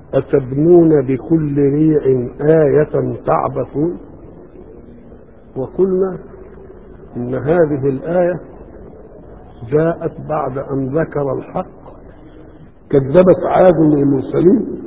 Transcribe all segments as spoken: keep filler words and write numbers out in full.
أتبنون بكل ريع آية تعبثون. وقلنا إن هذه الآية جاءت بعد أن ذكر الحق كذبت عاد المرسلين،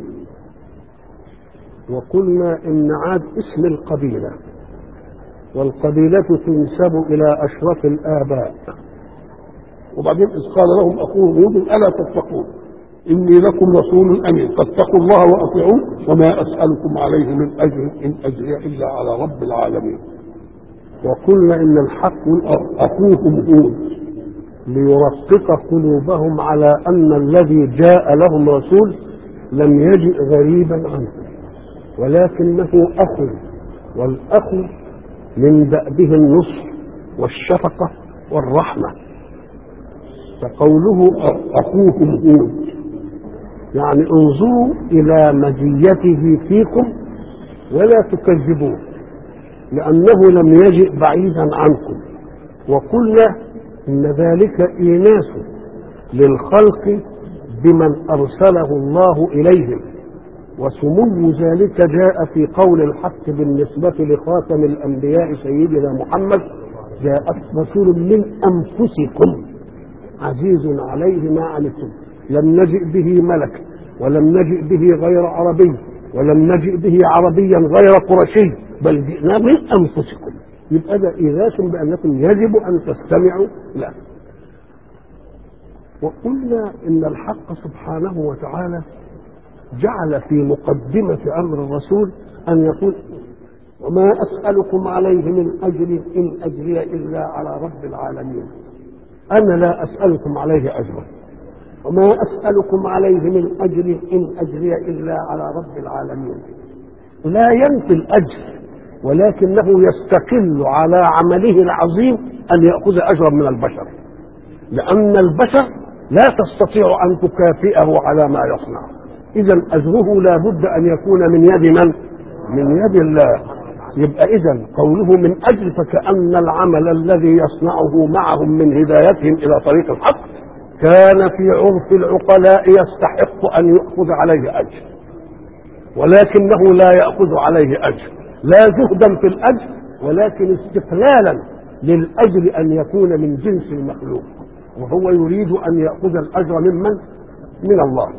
وقلنا إن عاد اسم القبيلة، والقبيلة تنسب إلى أشرف الآباء. وبعدين إذ قال لهم أخوهم هود ألا تتقون إني لكم رسول أمين فاتقوا الله وأطيعون وما أسألكم عليه من أجر إن أجري إلا على رب العالمين. وقلنا إن الحق أخوهم هود ليرقق قلوبهم على أن الذي جاء لهم رسول لم يجئ غريبا عنهم ولكنه أخ، والأخ من دأبه النصح والشفقة والرحمة. فقوله أخوهم هود يعني انظروا إلى مزيته فيكم ولا تكذبوه لأنه لم يجئ بعيدا عنكم. وقلنا إن ذلك إيناس للخلق بمن أرسله الله إليهم، وسمو ذلك جاء في قول الحق بالنسبة لخاتم الأنبياء سيدنا محمد: جاءت رسول من أنفسكم عزيز عليه ما عنتم لم نجئ به ملك ولم نجئ به غير عربي ولم نجئ به عربيا غير قرشي بل جئنا من أنفسكم. يبقى ده إيذاس بأنكم يجب أن تستمعوا له. وقلنا إن الحق سبحانه وتعالى جعل في مقدمة أمر الرسول أن يقول: وما أسألكم عليه من أجر إن أجري إلا على رب العالمين. أنا لا أسألكم عليه أجرا، وما أسألكم عليه من أجر إن أجري إلا على رب العالمين. لا ينفي الأجر ولكنه يستقل على عمله العظيم أن يأخذ أجرا من البشر، لأن البشر لا تستطيع أن تكافئه على ما يصنع. إذا أجره لا بد أن يكون من يد من؟ من يد الله. يبقى إذا قوله من أجل فكأن العمل الذي يصنعه معهم من هدايتهم إلى طريق الحق كان في عرف العقلاء يستحق أن يأخذ عليه أجر، ولكنه لا يأخذ عليه أجر، لا جهدا في الأجر ولكن استقلالا للأجر أن يكون من جنس المخلوق، وهو يريد أن يأخذ الأجر ممن؟ من الله.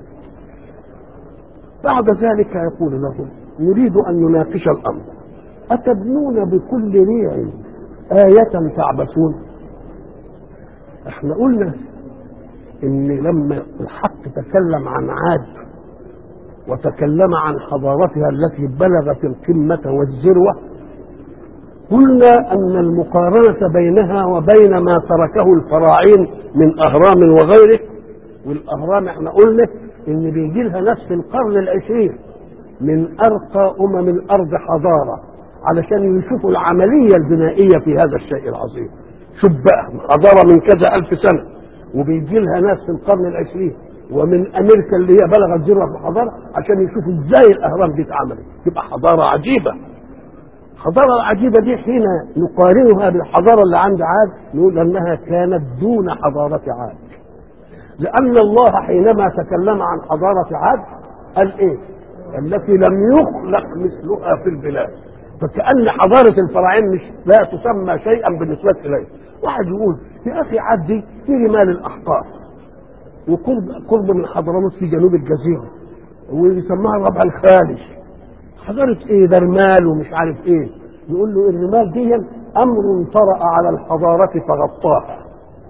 بعد ذلك يقول لهم يريد أن يناقش الأمر: أتبنون بكل ريع آية تعبثون. احنا قلنا ان لما الحق تكلم عن عاد وتكلم عن حضارتها التي بلغت القمة والذروة، قلنا ان المقارنة بينها وبين ما تركه الفراعين من اهرام وغيره، والاهرام احنا قلنا ان بيجي لها ناس في القرن العشرين من ارقى امم الارض حضارة علشان يشوفوا العملية البنائية في هذا الشيء العظيم. شوف بقى حضارة من كذا ألف سنة، وبيجي لها ناس في القرن العشرين ومن أمريكا اللي هي بلغت ذروة في الحضارة عشان يشوفوا إزاي الأهرام دي اتعملت. تبقى حضارة عجيبة. الحضارة العجيبة دي حين نقارنها بالحضارة اللي عند عاد نقول أنها كانت دون حضارة عاد، لأن الله حينما تكلم عن حضارة عاد قال إيه؟ التي لم يخلق مثلها في البلاد. فكأن حضارة الفراعين مش لا تسمى شيئا بالنسبة إليه. واحد يقول: يا أخي عاد دي في رمال الأحقاف وقرب قرب من حضرموت في جنوب الجزيرة ويسموها الربع الخالي. حضارة إيه ده؟ رمال ومش عارف إيه. يقول له الرمال دي أمر طرأ على الحضارة فغطاها،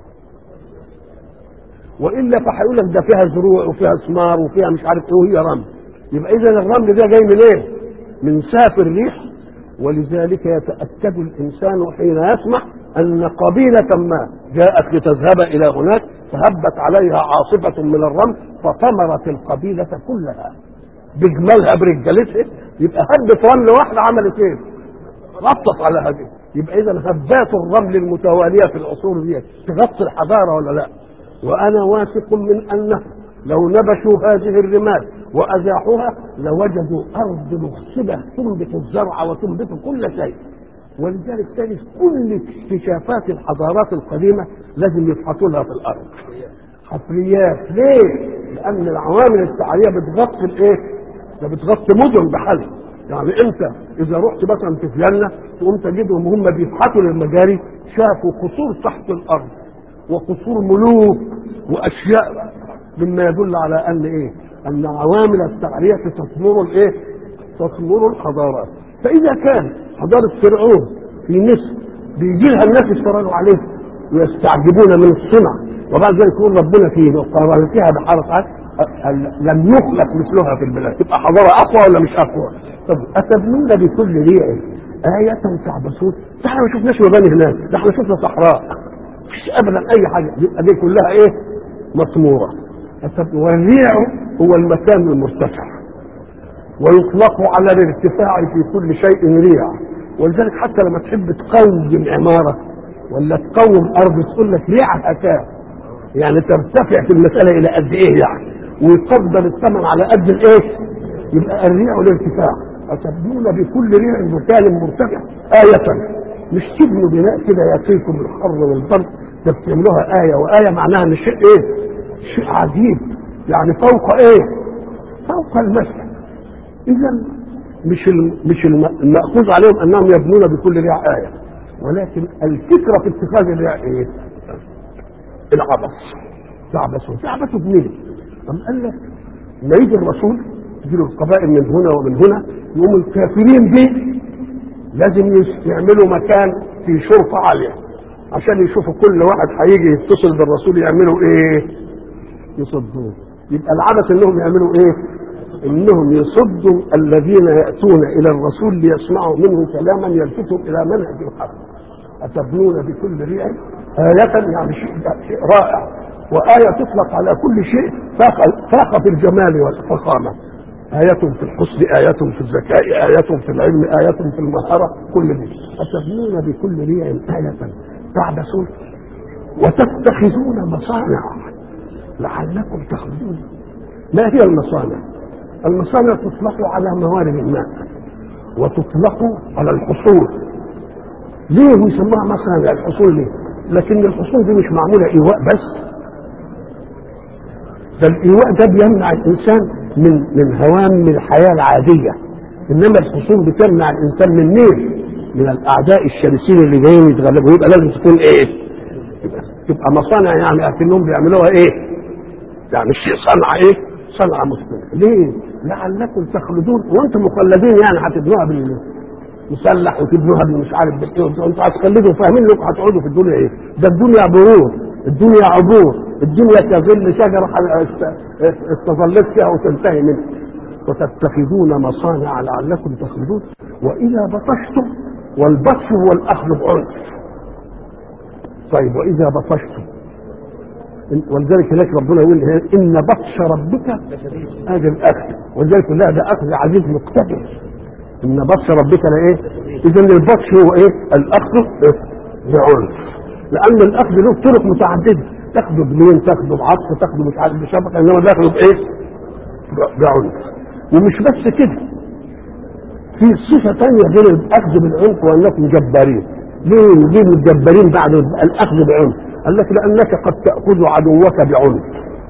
وإلا فهيقول لك ده فيها زروع وفيها ثمار وفيها مش عارف إيه وهي رمل. يبقى إذا الرمل ده جاي من إيه؟ من ساف الريح. ولذلك يتأكد الإنسان حين يسمع أن قبيلة ما جاءت لتذهب إلى هناك فهبت عليها عاصفة من الرمل فطمرت القبيلة كلها بجمالها برجالتها. يبقى هبت رمل واحدة عملت إيه؟ غطت على هذه. يبقى إذا هبات الرمل المتوالية في العصور دي تغطي الحضارة ولا لا؟ وأنا واثق من أنه لو نبشوا هذه الرمال وأزاحوها لوجدوا أرض مخصبة تنبت الزرع وتنبت كل شيء. ولذلك تجد كل اكتشافات الحضارات القديمة لازم يفحطوا لها في الأرض. حفريات. ليه؟ لان العوامل السعريه بتغطي الايه؟ ده بتغطي مدن بحالها. يعني انت اذا رحت مثلا في فيينا تقوم تجدهم هم بيبحثوا للمجاري شافوا قصور تحت الارض وقصور ملوك واشياء مما يدل على ان ايه؟ ان عوامل السعريه تثمر الايه؟ تثمر الحضارات. فاذا كان حضاره فرعون في مصر بيجي لها الناس يتفرجوا عليه ويستعجبون من الصنع، وبعد ذلك يقول ربنا في قرارتها بحرف لم يخلق مثلها في البلاد، تبقى حضاره اقوى ولا مش اقوى؟ طب اتبنون بكل ريع آية تعبثون؟ احنا ما شفناش مباني هناك، ده احنا شفنا صحراء مفيش ابدا اي حاجه، يبقى دي كلها ايه؟ مطموره. والريع هو المكان المرتفع ويطلق على الارتفاع في كل شيء ريع، ولذلك حتى لما تحب تقوم عماره ولا تقوم ارض تقول لك ريعها كام، يعني ترتفع في المساله الى قد ايه يعني، ويقدر الثمن على قد الايه؟ يبقى الريع والارتفاع. أتبنون بكل ريع مكان مرتفع آية، مش تبنوا بناء كده يقيكم الحر والبرد، ده بتعملوها آية، وآية معناها ان شيء ايه؟ شيء عجيب، يعني فوق ايه؟ فوق المثل. اذا مش مش المأخوذ عليهم انهم يبنون بكل ريع آية، ولكن الفكرة في اتخاذ الريع ايه؟ العبث. تعبثوا تعبثوا بمين؟ أم قال لك ما يجي الرسول تجيله القبائل من هنا ومن هنا، يقوم الكافرين دي لازم يعملوا مكان في شرطة عالية عشان يشوفوا كل واحد هيجي يتصل بالرسول يعملوا ايه؟ يصدوه. يبقى العبث انهم يعملوا ايه؟ انهم يصدوا الذين يأتون الى الرسول ليسمعوا منه كلاما يلفتهم الى منهج الحق. أتبنون بكل ريع آية، يعني شيء, شيء رائع، وآية تطلق على كل شيء فاق في الجمال والفخامة. آية في الحسن، آية في الذكاء، آية في العلم، آية في المهارة، كل دي. أتبنون بكل ريع آية تعبثون وتتخذون مصانع لعلكم تخلدون. ما هي المصانع؟ المصانع تطلق على موارد الماء وتطلق على الحصول. ليه يسموها مصانع الحصول؟ ليه؟ لكن الحصول دي مش معمولة إيواء بس، ده الإيواء ده بيمنع الإنسان من من هوام الحياة العادية، إنما الحصول بتمنع الإنسان من نيل من الأعداء الشرسين اللي جايين يتغلبوا. يبقى لازم تكون إيه؟ يبقى تبقى مصانع، يعني أكنهم بيعملوها إيه؟ يعني شيء صنعة إيه؟ صنعة مسلمة. ليه؟ لعلكم تخلدون. وأنتم مخلدين يعني هتبنوها بالمسلح وتبنوها بالمش عارف بالإيه، وأنتوا هتخلدوا فاهمين لكم هتقعدوا في الدنيا إيه؟ ده الدنيا برور، الدنيا عبور، الدنيا كظل شجرة استظلت فيها وتنتهي منها. وتتخذون مصانع لعلكم تخلدون. وإذا بطشتم، والبطش هو الأخذ بعنف. طيب وإذا بطشتم، ولذلك هناك ربنا يقول إن بطش ربك هذا الأخذ، ولذلك لا ده أخذ عزيز مقتدر. إن بطش ربك لإيه؟ إذن البطش هو إيه؟ الأخذ بعنف، لأن الأخذ له طرق متعددة، تاخده بمين، تاخده بعطف، تاخده مش عارف بشبكة، إنما تاخده بإيه؟ بعنف. ومش بس كده، في صفة تانية غير الأخذ بالعنف، وأنكم جبارين. ليه نجيب الجبارين بعد الأخذ بعنف؟ قال لك لأنك قد تأخذ عدوك بعنف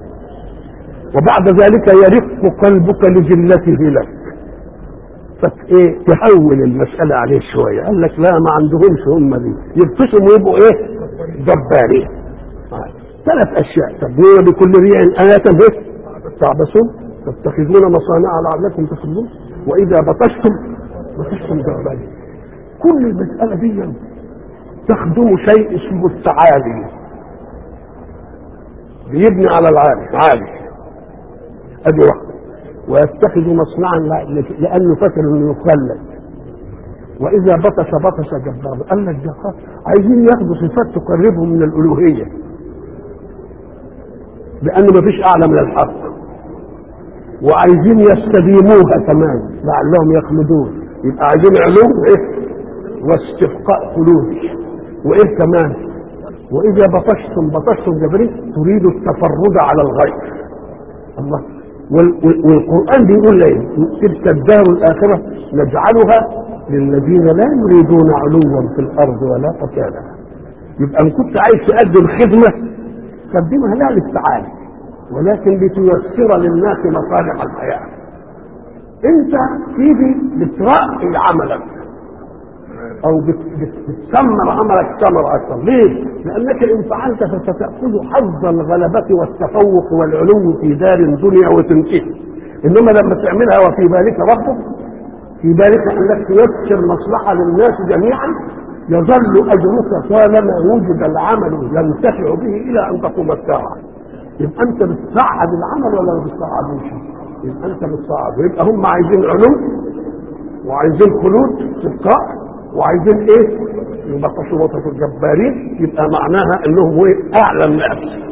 وبعد ذلك يرق قلبك لجلته لك، فايه تحول المسألة عليه شوية. قال لك لا، ما عندهمش هم دي، يبتسموا ويبقوا ايه؟ جبارين. ثلاث اشياء: تبنون بكل ريع آية به تعبثون، تتخذون مصانع لعلكم تخلدون، واذا بطشتم بطشتم جبارين. كل المسألة دي تخدم شيء اسمه التعالي، بيبني على العالي عالي، ادي واحدة. ويتخذ مصنعا لانه فاكر انه يخلد. واذا بطش بطش جبار. قال لك ده عايزين ياخدوا صفات تقربهم من الالوهيه، لانه ما فيش اعلى من الحق، وعايزين يستديموها كمان لعلهم يخلدون. يبقى عايزين علو ايه؟ واستبقاء خلود. وايه كمان؟ واذا بطشتم بطشتم جبرين تريدوا التفرد على الغير. الله. والقرآن بيقول ايه؟ تلك الدار الآخرة نجعلها للذين لا يريدون علوا في الأرض ولا فسادا. يبقى ان كنت عايز تقدم خدمة تقدمها لا للسعادة ولكن لتيسر للناس مصالح الحياة. انت تيجي بترقي عملك او بتسمر عملك سمر اكثر. ليه؟ لانك ان فعلت فستأخذ حظ الغلبة والتفوق والعلو في دار الدنيا وتنتهي. انما لما تعملها وفي بالك ربك، في بالك انك تيسر مصلحة للناس جميعا، يظل اجرك طالما وجد العمل ينتفع به الى ان تقوم الساعة. يبقى انت بتصعد العمل ولا ما بتصعدوش؟ يبقى انت بتصعد. يبقى هم عايزين علو وعايزين خلود استبقاء وعايزين ايه؟ يبقى وسط الجبارين. يبقى معناها انهم هو اعلى الناس.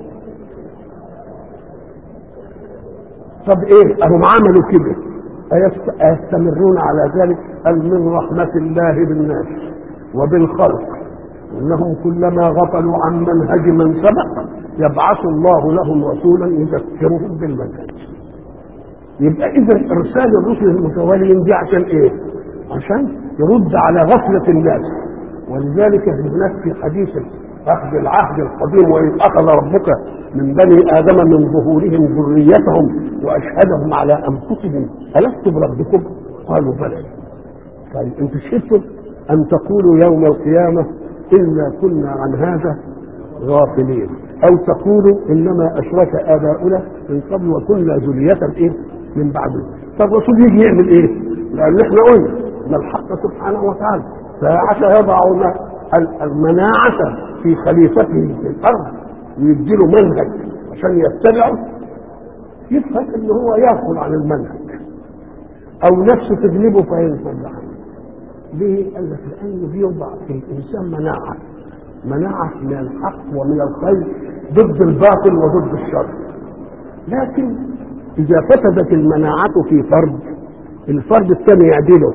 طب ايه؟ اهم عملوا كده أيستمرون على ذلك؟ قال من رحمة الله بالناس وبالخلق انهم كلما غفلوا عن منهج من سبق يبعث الله لهم رسولا يذكرهم بالمنهج. يبقى اذا ارسال الرسل المتواليين دي عشان ايه؟ عشان يرد على غفلة الناس. ولذلك هناك في حديث أخذ العهد القديم وإذ أخذ ربك من بني آدم من ظهورهم ذريتهم وأشهدهم على أنفسهم ألست بربكم؟ قالوا بلى. طيب أنتم شئتم أن تقولوا يوم القيامة إنا كنا عن هذا غافلين، أو تقولوا إنما أشرك آباؤنا من قبل وكنا ذرية إيه من بعده. طب الرسول يجي يعمل إيه؟ لأن إحنا قلنا أن الحق سبحانه وتعالى ساعة يضع المناعة في خليفته في الأرض ويديله منهج عشان يتبعه، يفهم إن هو يأكل عن المنهج أو نفسه تجلبه فينفذ عنه. ليه؟ قال لك لأنه بيوضع في الإنسان مناعة مناعة من الحق ومن الخير ضد الباطل وضد الشر. لكن إذا فسدت المناعة في فرد، الفرد الثاني يعدله.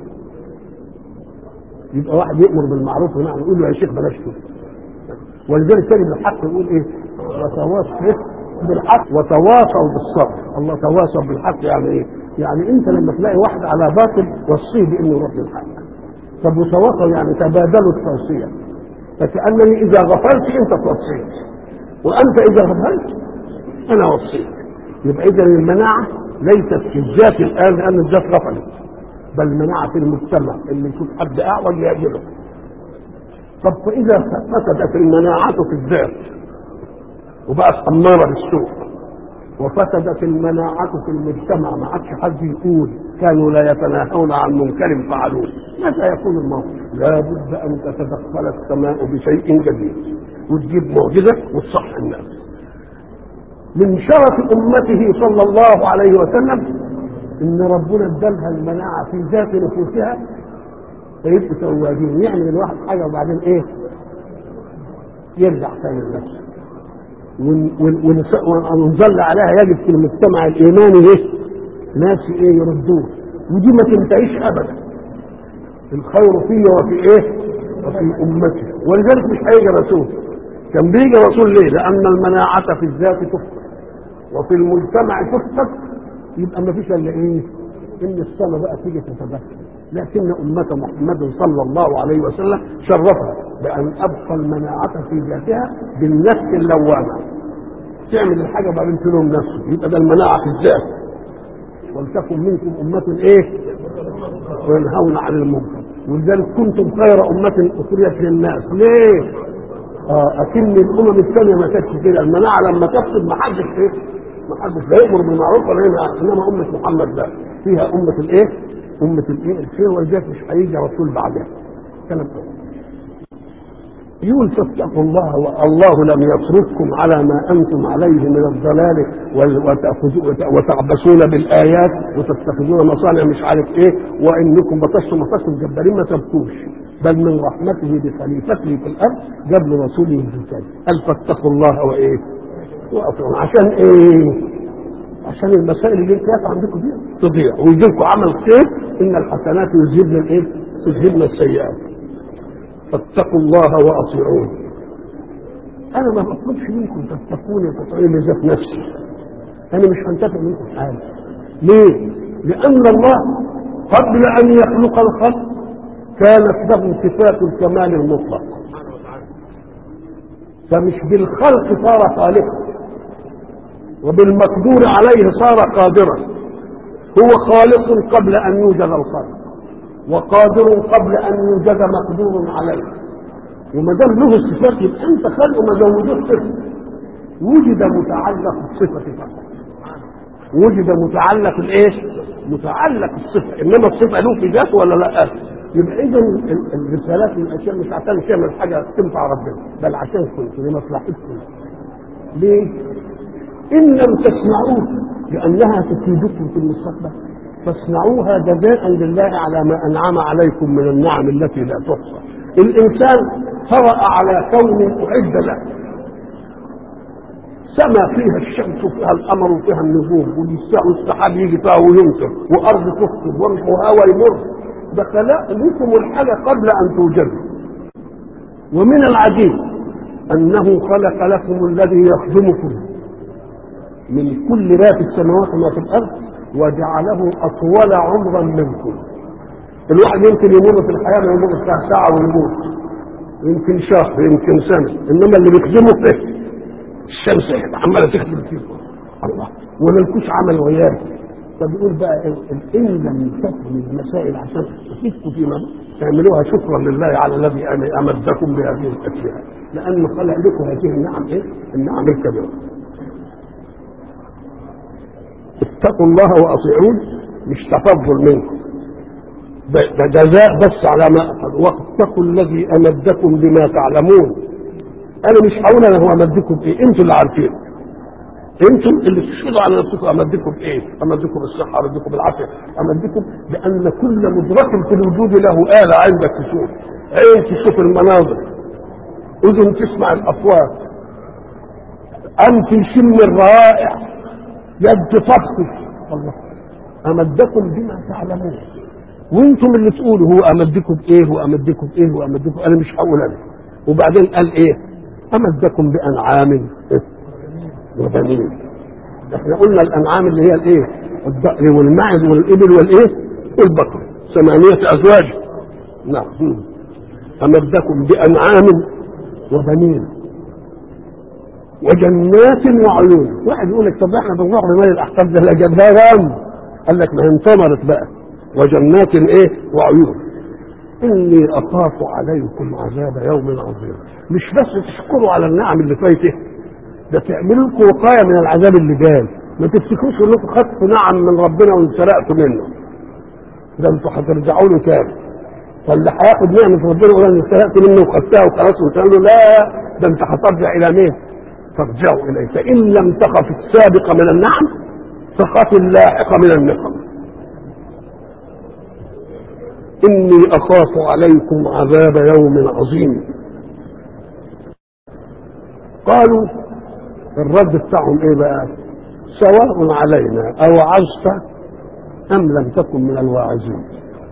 يبقى واحد يأمر بالمعروف ونحن نقول له يا شيخ بلاش كده. ولذلك تاني بالحق يقول ايه؟ وتواصوا بالحق وتواصوا بالصبر. الله تواصوا بالحق يعني ايه؟ يعني انت لما تلاقي واحد على باطل وصيه بانه يروح للحق. طب وتواصوا يعني تبادلوا التوصيه. فكأنني اذا غفلت انت توصيت وانت اذا غفلت انا وصيت. يبقى اذا المناعه ليست في الذات الان لان الذات غفلت، بل مناعه في المجتمع اللي يشوف حد اعوج يعجبه. طب فاذا فسدت المناعه في الذات وبقت اماره بالسوء وفسدت المناعه في المجتمع ما عادش حد يقول كانوا لا يتناهون عن منكر فعلوه، ماذا يكون الموقف؟ لابد ان تتدخل السماء بشيء جديد وتجيب معجزه وتصح الناس. من شرف امته صلى الله عليه وسلم ان ربنا ادالها المناعه في ذات نفوسها فيبقوا توابين. يعمل الواحد حاجه وبعدين ايه؟ يرجع ثاني لنفسه. ونظل عليها يجب في المجتمع الايماني ايه؟ ناس ايه يردوه، ودي ما تنتهيش ابدا. الخير فيه وفي ايه؟ وفي امته. ولذلك مش هيجي رسول. كان بيجي رسول ليه؟ لان المناعه في الذات تفقد وفي المجتمع تفقد. يبقى ما فيش الا ايه؟ ان السماء بقى تيجي تتدخل. لكن امه محمد صلى الله عليه وسلم شرفها بان ابقى المناعه في ذاتها بالنفس اللوامه. تعمل الحاجه بعدين تلوم نفسه. يبقى ده المناعه في الذات. ولتكن منكم امه ايه؟ وينهون عن المنكر. ولذلك كنتم خير امه اخرجت للناس. ليه؟ اه اكن الامم الثانيه ما كانتش كده. المناعه لما تفقد ما حدش ايه؟ ما حدش لا يامر بالمعروف ولا ينهى. انما امه محمد ده فيها امه الايه؟ امه الايه؟ الخير. ولذلك مش هيجي رسول بعدها. كلام يقول فاتقوا الله والله لم يترككم على ما انتم عليه من الضلال وتعبسون بالايات وتتخذون مصانع مش عارف ايه وانكم بطشتم بطشتم جبارين ما سبتوش. بل من رحمته بخليفته في الارض جاب لرسوله الكتاب قال فاتقوا الله وايه؟ واطيعون. عشان ايه؟ عشان المسائل اللي انت عندكم دي تضيع ويجي لكم عمل خير. ان الحسنات يذهبن الايه؟ يذهبن السيئات. فاتقوا الله واطيعون. انا ما بطلبش منكم تتقوني وتطيعوني لذات نفسي. انا مش هنتفع منكم حاجه. ليه؟ لان الله قبل ان يخلق الخلق كانت له صفات الكمال المطلق. فمش بالخلق صار خالقا وبالمقدور عليه صار قادرا. هو خالق قبل ان يوجد الخلق، وقادر قبل ان يوجد مقدور عليه. وما دام له الصفات يبقى انت خلقه ما زودوش صفه، وجد متعلق الصفه فقط، وجد متعلق الايه؟ متعلق الصفه، انما الصفه له في ذاته ولا لا؟ يبقى اذا الرسالات والاشياء مش عشان تعمل حاجه تنفع ربنا، بل عشان كنتم لمصلحتكم. ليه؟ ان لم تسمعوه لانها تفيدكم في المستقبل فاصنعوها جزاء لله على ما انعم عليكم من النعم التي لا تحصى. الانسان طرأ على كون اعد له، سما فيها الشمس وفيها القمر وفيها النجوم، والسحاب يجي فيها ويمطر، وارض تخطب وهواء يمر. ده خلق لكم الحاجه قبل ان توجدوا. ومن العجيب انه خلق لكم الذي يخدمكم من كل ما في السماوات وما في الارض وجعله اطول عمرا منكم. الواحد يمكن يمر في الحياه ما يمر بتاع ساعه ويموت، يمكن شهر يمكن سنه، انما اللي بيخدمه فيه الشمس عماله تخدم فيكم الله ولا لكوش عمل وياه. فبيقول بقى ان لم تكن المسائل عشان تفيدكم فيما تعملوها شكرا لله على الذي امدكم بهذه الاشياء، لانه خلق لكم هذه النعم ايه؟ النعم الكبيره. اتقوا الله واطيعون، مش تفضل منكم، ده جزاء بس على ما افعل. واتقوا الذي امدكم بما تعلمون. انا مش هقول انا هو امدكم بايه، انتوا اللي عارفين، انتم اللي تشهدوا على نفسكم امدكم بايه؟ امدكم بالصحه، امدكم بالعافيه، امدكم بان كل مدرك في الوجود له آلة عندك تشوف، عين تشوف المناظر، اذن تسمع الاصوات، انف تشم الروائح، يد تفصل. الله امدكم بما تعلمون، وانتم اللي تقولوا هو امدكم بايه وامدكم بايه وامدكم. انا مش هقول انا. وبعدين قال ايه؟ امدكم بانعام وبنين. احنا قلنا الانعام اللي هي الايه؟ الضأن والمعز والابل والايه؟ والبقر، ثمانية ازواج. نعم. امدكم بانعام وبنين وجنات وعيون. واحد يقول لك طب احنا بنروح بمال الاحقاب ده لا جابها رام، قال لك ما هي انتمرت بقى. وجنات ايه؟ وعيون. اني اخاف عليكم عذاب يوم عظيم. مش بس تشكروا على النعم اللي فايته، ده تعملوا لكم وقايه من العذاب اللي جاي. ما تفتكروش انكم خدتوا نعم من ربنا وانسرقتوا منه، ده انتوا هترجعوا له تاني. فاللي هياخد نعمه ربنا يقول انا انسرقت منه وخدتها وخلاص وتقول له لا، ده انت هترجع الى مين؟ ترجعوا اليه. فان لم تخف السابقه من النعم فخف اللاحقه من النقم. اني اخاف عليكم عذاب يوم عظيم. قالوا الرد بتاعهم ايه بقى؟ سواء علينا او عزت ام لم تكن من الواعظين.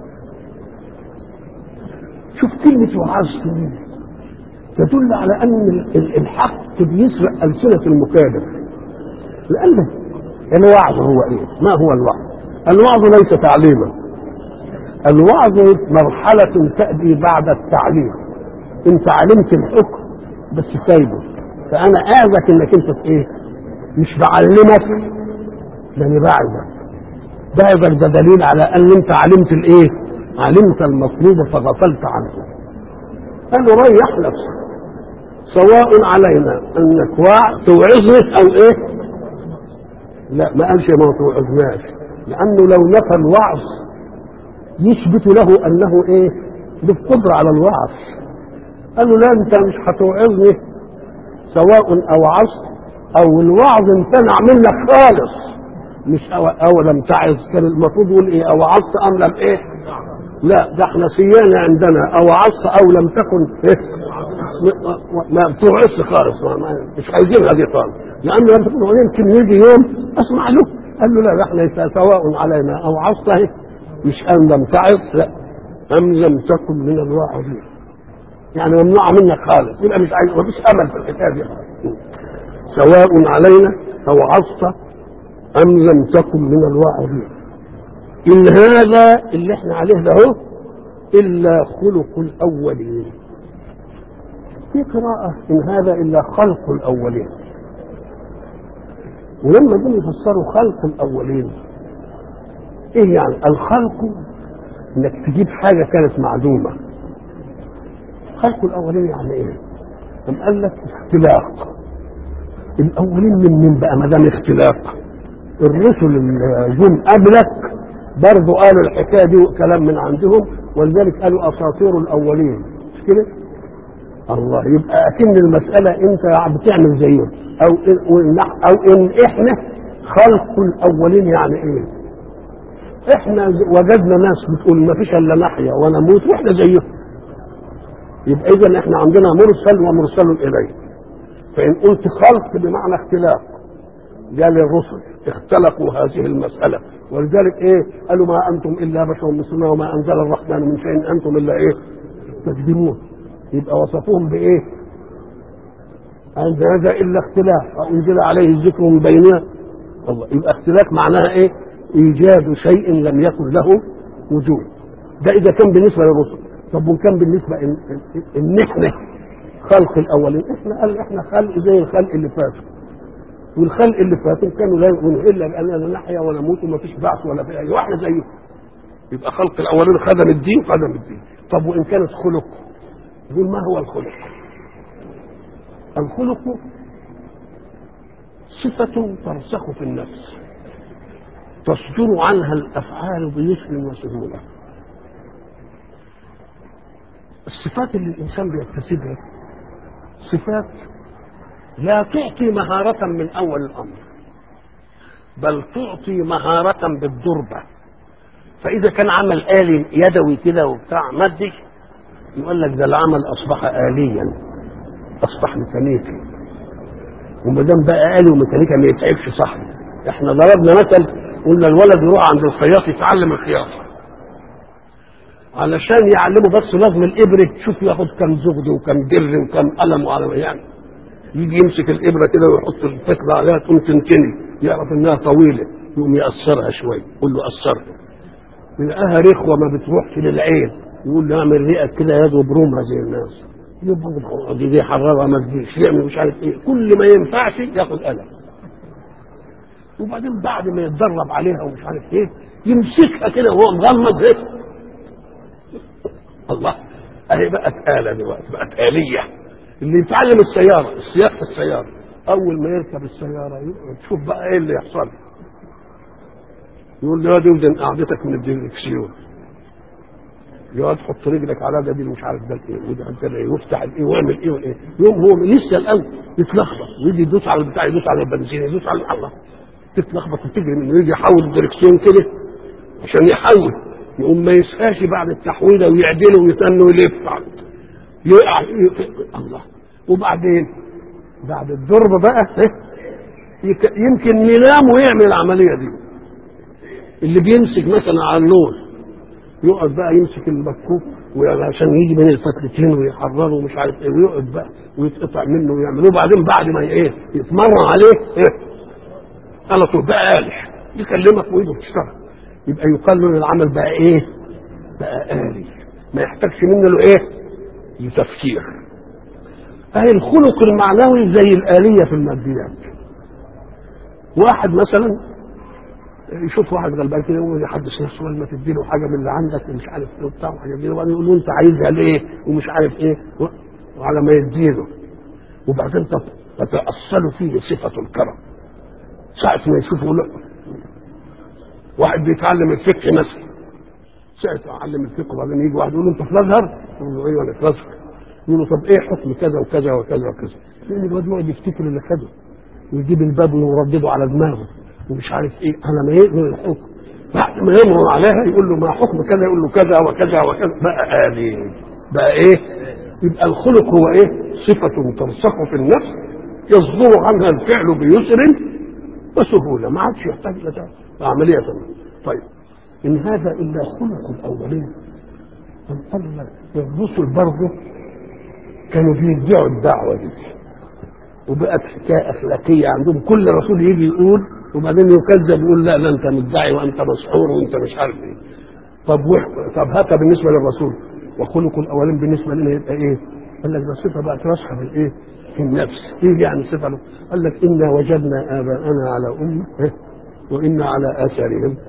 شوف كلمة وعظت دي تدل على ان الحق بيسرق ألسنة المكابر. لأن الوعظ هو ايه؟ ما هو الوعظ؟ الوعظ ليس تعليما، الوعظ مرحلة تأتي بعد التعليم. انت علمت الحكم بس سايبه، فانا اعزك انك انت في ايه؟ مش بعلمك، لاني بعزك. بعزك ده دليل على ان انت علمت الايه؟ علمت المطلوب فغفلت عنه. قال له ريح نفسك، سواء علينا انك واعظ توعظني او ايه؟ لا ما قالش ما توعظناش، لانه لو نفى الوعظ يثبت له انه ايه؟ بالقدره على الوعظ. قال له لا انت مش هتوعظني، سواء اوعظت او الوعظ امتنع منك خالص. مش أو, أو لم تعظ، كان المفروض يقول ايه؟ اوعظت ام لم ايه؟ لا ده احنا سيانة عندنا اوعظت او لم تكن ايه؟ ما توعظش خالص، مش عايزين هذه خالص، لانه لم تكن يمكن يجي يوم اسمع له. قال له لا احنا سواء علينا اوعظت ايه؟ مش ام لم تعظ، لا ام لم تكن من الواعظين، يعني ممنوع منك خالص، يبقى مش عايز، مفيش امل في الحكايه دي. سواء علينا اوعظت ام لم تكن من الواعظين. ان هذا اللي احنا عليه ده هو الا خلق الاولين. في قراءة إن هذا إلا خلق الأولين، ولما جم يفسروا خلق الأولين إيه يعني؟ الخلق إنك تجيب حاجة كانت معدومة. خلق الأولين يعني إيه؟ أم قال لك اختلاق. الأولين من من بقى ما دام اختلاق؟ الرسل اللي جم قبلك برضه قالوا الحكاية دي كلام من عندهم، ولذلك قالوا أساطير الأولين، مش كده؟ الله، يبقى أكن المسألة أنت بتعمل زيهم، أو إن أو إن إحنا خلق الأولين يعني إيه؟ إحنا وجدنا ناس بتقول ما فيش إلا نحيا ونموت وإحنا زيهم. يبقى إذا إحنا عندنا مرسل ومرسل إليه. فإن قلت خلق بمعنى اختلاق، قال الرسل اختلقوا هذه المسألة، ولذلك إيه؟ قالوا ما أنتم إلا بشر مثلنا وما أنزل الرحمن من شيء أنتم إلا إيه؟ تكذبون. يبقى وصفوهم بايه؟ ان هذا الا اختلاف وانزل عليه الذكر من بيننا. الله، يبقى اختلاف معناها ايه؟ ايجاد شيء لم يكن له وجود. ده اذا كان بالنسبه للرسل. طب وكان بالنسبه ان, إن احنا خلق الاولين، احنا قال احنا خلق زي الخلق اللي فاتوا، والخلق اللي فاتوا كانوا لا يؤمنون الا باننا نحيا ونموت وما فيش بعث ولا في اي، واحنا زيهم. يبقى خلق الاولين خدم الدين خدم الدين. طب وان كانت خلق، يقول ما هو الخلق؟ الخلق صفة ترسخ في النفس تصدر عنها الأفعال بيسر وسهولة. الصفات اللي الإنسان بيكتسبها صفات لا تعطي مهارة من أول الأمر، بل تعطي مهارة بالضربة. فإذا كان عمل آلي يدوي كده وبتاع مادي، يقول لك ده العمل اصبح آليا، اصبح ميكانيكي. وما دام بقى آلي وميكانيكا ما يتعبش صاحبه. احنا ضربنا مثل قلنا الولد يروح عند الخياط يتعلم الخياطه، علشان يعلمه بس لازم الابره، شوف ياخد كم زغد وكم در وكم قلم وعلى يعني. يجي يمسك الابره كده ويحط الفتله عليها تقوم تنتني، يعرف انها طويله يقوم يقصرها شويه، يقول له قصرها. يلاقيها رخوه ما بتروحش للعين، يقول له اعمل رئه كده يده برومها زي الناس، يبقى دي دي حرارة ما تجيش، يعمل مش عارف ايه، كل ما ينفعش ياخد قلم. وبعدين بعد ما يتدرب عليها ومش عارف ايه يمسكها كده وهو مغمض ايه. الله، اهي بقت آلة دلوقتي، بقت آلية. اللي يتعلم السيارة، السياقة السيارة، أول ما يركب السيارة تشوف بقى ايه اللي يحصل. يقول له يا دي ودن قعدتك من الدركسيون، يقعد تحط رجلك على ده دي مش عارف ده ايه وده كده ايه وافتح الايه واعمل ايه والايه. يوم هو لسه الاول يتلخبط ويجي يدوس على البتاع، يدوس على البنزين، يدوس على الله، تتلخبط وتجري منه، يجي يحول الدركسيون كده عشان يحول، يقوم ما يسقاش بعد التحويله ويعدله ويتنه ويلف يقع الله. وبعدين بعد الضرب بقى يمكن ينام ويعمل العمليه دي. اللي بيمسك مثلا على النور يقعد بقى يمسك المكوك عشان يجي من الفتلتين ويحرره ومش عارف ايه، ويقعد بقى ويتقطع منه ويعملوه. بعدين بعد ما ايه يتمرن عليه ايه على طول بقى آلح يكلمك وايده بتشتغل. يبقى يقال له العمل بقى ايه؟ بقى آلي، ما يحتاجش منه له ايه؟ لتفكير. اهي الخلق المعنوي زي الآلية في الماديات. واحد مثلا يشوف واحد غلبان كده ويحدث نفسه ولا ما تديله حاجه من اللي عندك ومش عارف ايه وبتاع وحاجات دي، وبعدين يقول له انت عايزها ليه ومش عارف ايه، وعلى ما يديله. وبعدين تتأصل فيه صفه الكرم. ساعه ما يشوفه له واحد بيتعلم الفقه مثلا، ساعه يعلم الفقه وبعدين يجي واحد يقول له انت في الازهر؟ يقول له ايوه انا في الازهر. يقول له طب ايه حكم كذا وكذا وكذا وكذا؟ لان الواد يقعد يفتكر اللي خده ويجيب الباب ويردده على دماغه ومش عارف ايه. على ما يقول الحكم بعد ما يمر عليها يقول له ما حكم كذا، يقول له كذا وكذا وكذا، بقى آلي، بقى ايه؟ يبقى الخلق هو ايه؟ صفة ترسخ في النفس يصدر عنها الفعل بيسر وسهولة، ما عادش يحتاج الى عملية. طيب ان هذا الا خلق الاولين. قال الرسل برضه كانوا بيدعوا الدعوة دي، وبقت حكاية أخلاقية عندهم، كل رسول يجي يقول وبعدين يكذب يقول لا لا انت مدعي وانت مسحور وانت مش عارف ايه. طب وح... طب هاتها بالنسبه للرسول، وخلق الاولين بالنسبه لنا يبقى ايه؟ قال لك ده صفه بقى راسخه في الايه؟ في النفس. ايه يعني صفه له؟ قال لك انا وجدنا اباءنا على امه وانا على اثارهم.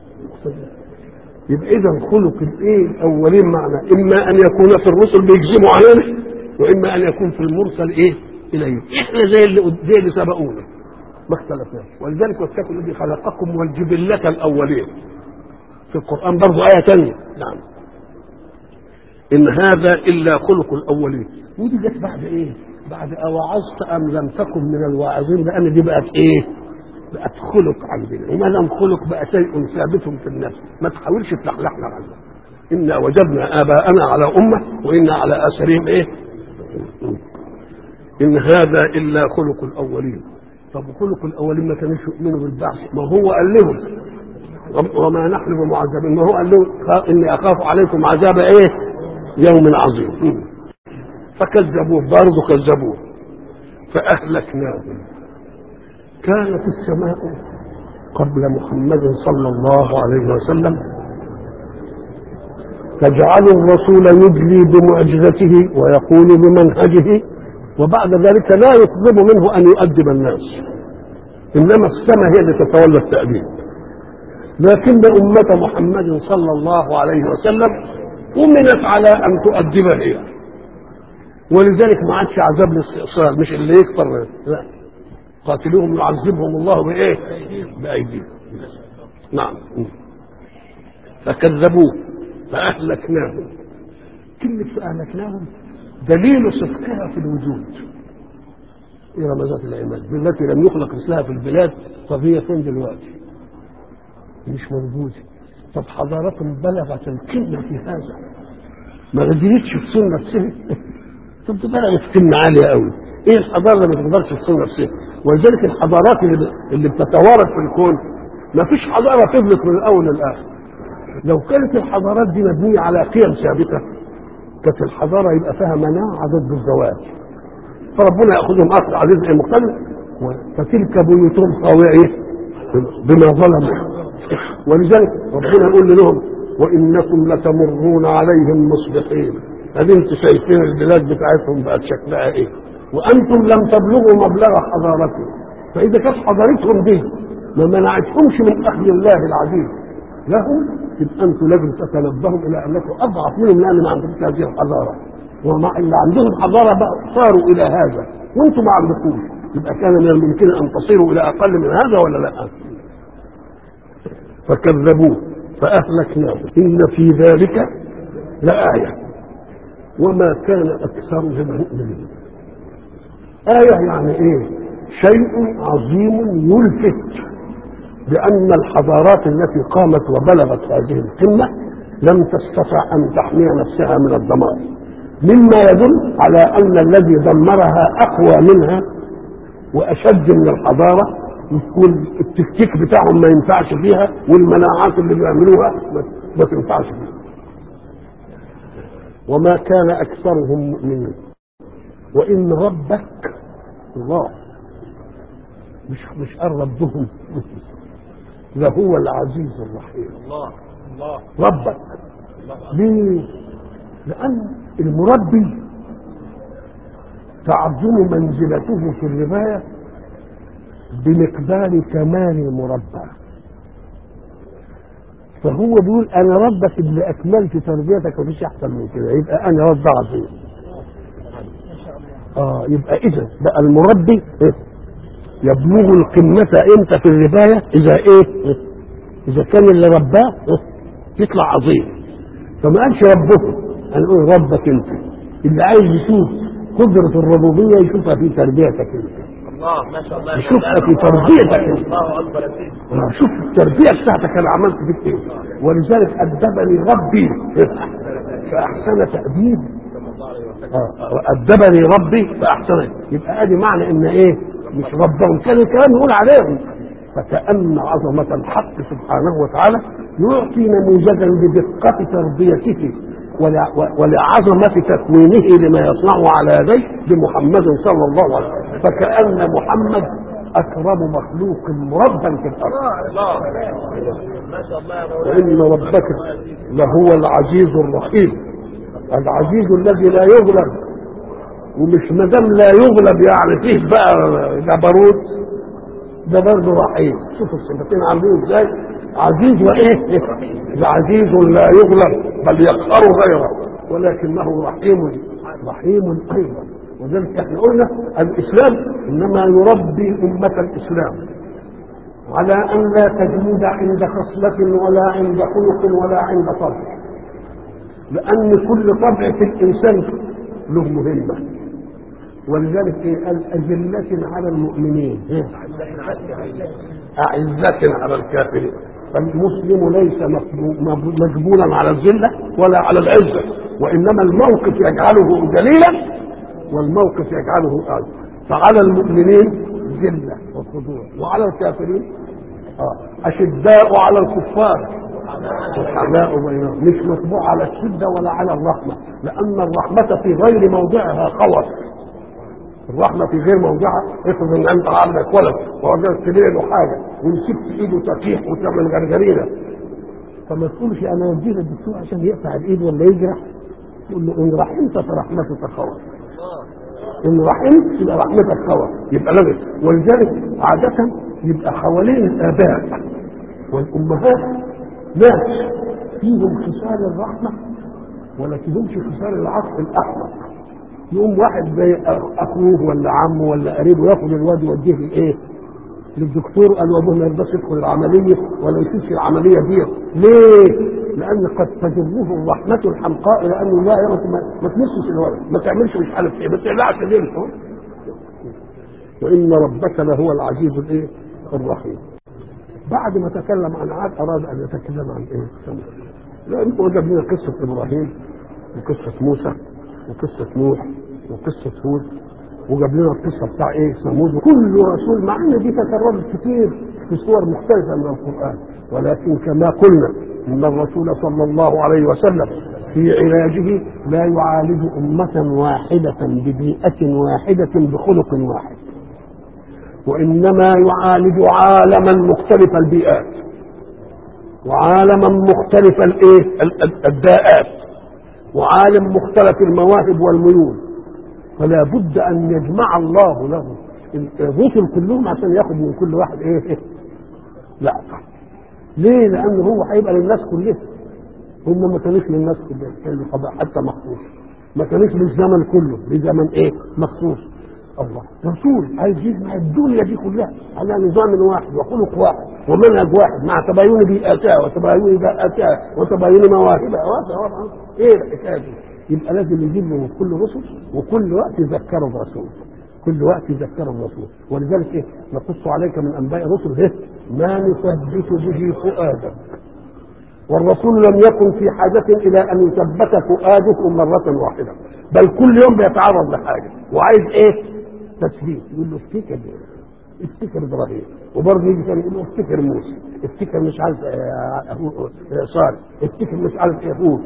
يبقى اذا خلق الايه الاولين معنا اما ان يكون في الرسل بيكذبوا علينا واما ان يكون في المرسل ايه اليه. احنا زي اللي زي اللي سبقونا ما اختلفناش. ولذلك واتقوا الذي خلقكم والجبلة الاولين في القران برضه ايه ثانيه. نعم ان هذا الا خلق الاولين. ودي جت بعد ايه؟ بعد اوعظت ام لم تكن من الواعظين، لان دي بقت ايه؟ بقت خلق عندنا. وما دام خلق بقى شيء ثابت في النفس، ما تحاولش تلحلحنا عنه. انا وجدنا اباءنا على امه وانا على اثارهم ايه؟ ان هذا الا خلق الاولين. طب خلق الاولين ما كانوش يؤمنوا بالبعث، ما هو قال لهم وما نحن بمعذبين، ما هو قال لهم اني اخاف عليكم عذاب ايه؟ يوم عظيم. فكذبوه برضه كذبوه فاهلكناهم. كانت السماء قبل محمد صلى الله عليه وسلم تجعل الرسول يدلي بمعجزته ويقول بمنهجه، وبعد ذلك لا يطلب منه ان يؤدب الناس، انما السماء هي اللي تتولى التأديب. لكن أمة محمد صلى الله عليه وسلم أمنت على أن تؤدب هي، ولذلك ما عادش عذاب الاستئصال، مش اللي يكفر لا، قاتلوهم يعذبهم الله بايه؟ بايديهم. نعم. فكذبوه فاهلكناهم. كلمه فاهلكناهم دليل صدقها في الوجود. ايه رمزات العماد التي لم يخلق مثلها في البلاد؟ طب هي فين دلوقتي؟ مش موجوده. طب حضارة بلغت القمه في هذا ما قدرتش تصون نفسها. طب دي بلغت قمه عاليه قوي. ايه الحضاره اللي ما تقدرش تصون نفسها؟ ولذلك الحضارات اللي اللي بتتوارث في الكون ما فيش حضاره فضلت من الاول للاخر. لو كانت الحضارات دي مبنيه على قيم ثابته كانت الحضاره يبقى فيها مناعه ضد الزوال. فربنا ياخذهم اخذ عزيز مقتدر فتلك بيوتهم خاويه بما ظلموا. ولذلك ربنا يقول لهم وانكم لتمرون عليهم مصبحين. هذه انتم شايفين البلاد بتاعتهم بقت شكلها ايه؟ وانتم لم تبلغوا مبلغ حضارتهم. فاذا كانت حضارتهم دي ما منعتهمش من اخذ الله العزيز لهم، يبقى انتم لازم تتنبهوا الى انكم اضعف منهم لان ما عندكم هذه الحضاره. ومع اللي عندهم حضاره بقى صاروا الى هذا وانتم ما عندكوش، يبقى كان من الممكن ان تصيروا الى اقل من هذا ولا لا؟ فكذبوه فاهلكناهم ان في ذلك لآية وما كان اكثرهم مؤمنين. آية يعني ايه؟ شيء عظيم يلفت بأن الحضارات التي قامت وبلغت هذه القمة لم تستطع أن تحمي نفسها من الدمار، مما يدل على أن الذي دمرها أقوى منها وأشد من الحضارة، والتكتيك بتاعهم ما ينفعش فيها والمناعات اللي بيعملوها ما تنفعش فيها. وما كان أكثرهم مؤمنين وإن ربك الله مش مش ربهم ده هو العزيز الرحيم. الله الله ربك ليه؟ لأن المربي تعظم منزلته في الرباية بمقدار كمال المربى. فهو بيقول أنا ربك اللي أكملت تربيتك ومفيش أحسن من كده، يبقى أنا رب عظيم. آه يبقى إذا بقى المربي إيه؟ يبلغ القمة إمتى في الرباية؟ إذا إيه؟ إذا كان اللي رباه إيه؟ يطلع عظيم. فما قالش ربكم، أنا أقول ربك أنت. اللي عايز يشوف قدرة الربوبية يشوفها في تربيتك أنت. الله ما شاء الله يشوفها في تربيتك أنت. الله أكبر يا سيدي. شوف التربية بتاعتك أنا عملت فيك إيه. ولذلك أدبني ربي فأحسن تأديب. أدبني ربي فأحسن. يبقى أدي معنى إن إيه؟ مش ربهم، كان الكلام يقول عليهم. فكأن عظمة الحق سبحانه وتعالى يعطي نموذجا بدقة تربيته ولعظمة تكوينه لما يصنع على يديه بمحمد صلى الله عليه وسلم. فكأن محمد أكرم مخلوق مربا في الأرض. وإن ربك لهو العزيز الرحيم، العزيز الذي لا يغلب ومش مدام لا يغلب يعني فيه بقى جبروت، ده برضه رحيم. شوف الصفتين عاملين ازاي، عزيز وايه؟ عزيز لا يغلب بل يقهر غيره، ولكنه رحيم رحيم ايضا. وذلك احنا قلنا الاسلام انما يربي امه الاسلام على ان لا تجمد عند خصله ولا عند خلق ولا عند طبع، لان كل طبع في الانسان له مهمه. ولذلك ايه قال أذلة على المؤمنين أعزة على الكافرين. فالمسلم ليس مجبولا على الذلة ولا على العزة، وإنما الموقف يجعله دليلا والموقف يجعله أعز. فعلى المؤمنين ذلة وخضوع، وعلى الكافرين آه. أشداء على الكفار رحماء بينهم، مش مطبوع على الشدة ولا على الرحمة، لأن الرحمة في غير موضعها خوف. الرحمة في غير موضعها. افرض ان انت عندك ولد وراجل تبيع له حاجة ومسكت ايده تكيح وتعمل غرغرينة، فما تقولش انا اديه للدكتور عشان يقطع الايد ولا يجرح، تقول له ان رحمت فرحمتك خوف. ان رحمت يبقى رحمتك خوف، يبقى لازم. ولذلك عادة يبقى حوالين الاباء والامهات ناس فيهم خصال الرحمة ولا فيهمش خصال العطف الاحمق. يقوم واحد زي اخوه ولا عمه ولا قريبه ياخد الواد يوديه لايه؟ للدكتور، قال وابوه ما يرضاش يدخل العمليه ولا يشوفش العمليه دي. ليه؟ لان قد تجره الرحمه الحمقاء الى انه لا يا ما تمسش الولد، ما تعملش مش عارف ايه، ما تقلعش دينه. وان ربك لهو العزيز الايه؟ الرحيم. بعد ما تكلم عن عاد اراد ان يتكلم عن ايه؟ سمع. لانه وجد لنا قصه ابراهيم وقصه موسى وقصة نوح وقصة هود، وجاب لنا القصة بتاع ايه؟ ثمود. وكل رسول مع ان دي تكررت كتير في صور مختلفة من القرآن، ولكن كما قلنا ان الرسول صلى الله عليه وسلم في علاجه لا يعالج أمة واحدة ببيئة واحدة بخلق واحد، وإنما يعالج عالما مختلف البيئات وعالما مختلف الايه؟ الداءات وعالم مختلف المواهب والميول. فلا بد ان يجمع الله له الرسل كلهم عشان ياخد من كل واحد ايه؟ لا. ليه؟ لان هو هيبقى للناس كلها، هم ما كانوش للناس كلها حتى مخصوص، ما كانوش للزمن كله، لزمن ايه؟ مخصوص. الله رسول عايز يجمع الدنيا دي كلها على نظام واحد وخلق واحد ومنهج واحد مع تباين بيئاتها وتباين بيئاتها وتباين مواهبها. ايه الحكايه دي؟ يبقى لازم يجيب له كل رسل وكل وقت يذكروا برسول، كل وقت يذكروا برسول. ولذلك ايه؟ نقص عليك من انباء الرسل ايه؟ ما نثبت به فؤادك. والرسول لم يكن في حاجة إلى أن يثبت فؤاده مرة واحدة، بل كل يوم بيتعرض لحاجة وعايز إيه؟ تثبيت. يقول له افتكر افتكر إبراهيم، وبرضه يجي ثاني يقول له افتكر موسى، افتكر مش عارف صالح، افتكر مش عارف إيه هود.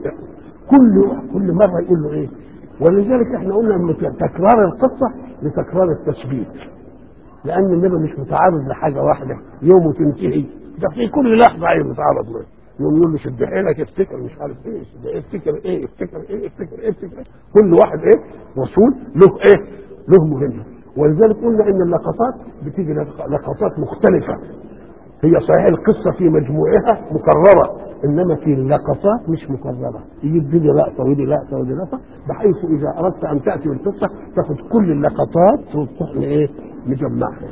كل كل مرة يقول له إيه؟ ولذلك إحنا قلنا إن تكرار القصة لتكرار التثبيت، لأن النبي مش متعرض لحاجة واحدة يوم وتنتهي، ده في كل لحظة عايز يتعرض له. يقوم يقول له شد حيلك افتكر مش عارف ايه، افتكر ايه افتكر ايه افتكر ايه افتكر إيه. كل واحد ايه؟ رسول له ايه؟ له مهمه. ولذلك قلنا ان اللقطات بتيجي لقطات مختلفه، هي صحيح القصه في مجموعها مكرره، انما في اللقطات مش مكرره، يجيب دي لقطه ودي لقطه ودي لقطه، بحيث اذا اردت ان تاتي بالقصه تاخد كل اللقطات وتروح لايه؟ مجمعها.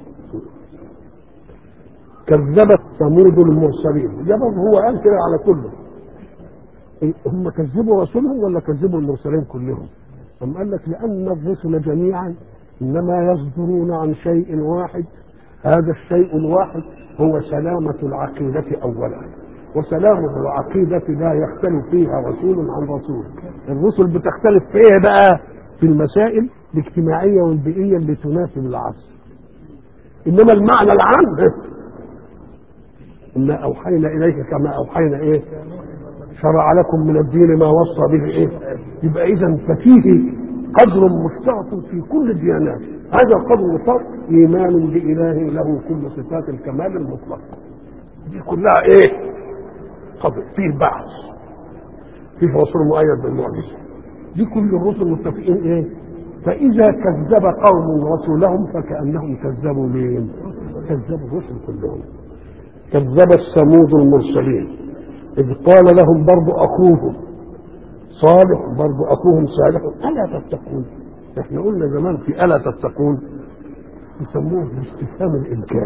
كذبت ثمود المرسلين، ده هو قال كده على كله. هم كذبوا رسولهم ولا كذبوا المرسلين كلهم؟ أم قال لك لأن الرسل جميعا إنما يصدرون عن شيء واحد، هذا الشيء الواحد هو سلامة العقيدة أولا، وسلامة العقيدة لا يختلف فيها رسول عن رسول. الرسل بتختلف في إيه بقى؟ في المسائل الاجتماعية والبيئية اللي تناسب العصر، إنما المعنى العام إنا أوحينا إليك كما أوحينا إيه؟ شرع لكم من الدين ما وصى به إيه؟ يبقى إذا ففيه قدر مشترك في كل الديانات، هذا القدر المشترك إيمان بإله له كل صفات الكمال المطلق. دي كلها إيه؟ قدر فيه بعث، فيه رسول مؤيد بالمعجزة، دي كل الرسل متفقين إيه؟ فإذا كذب قوم رسولهم فكأنهم كذبوا مين؟ كذبوا الرسل كلهم. كذب الثمود المرسلين إذ قال لهم برضو أخوهم صالح برضو أخوهم صالح ألا تتقون. احنا قلنا زمان في ألا تتقون يسموه باستفهام الإنكار.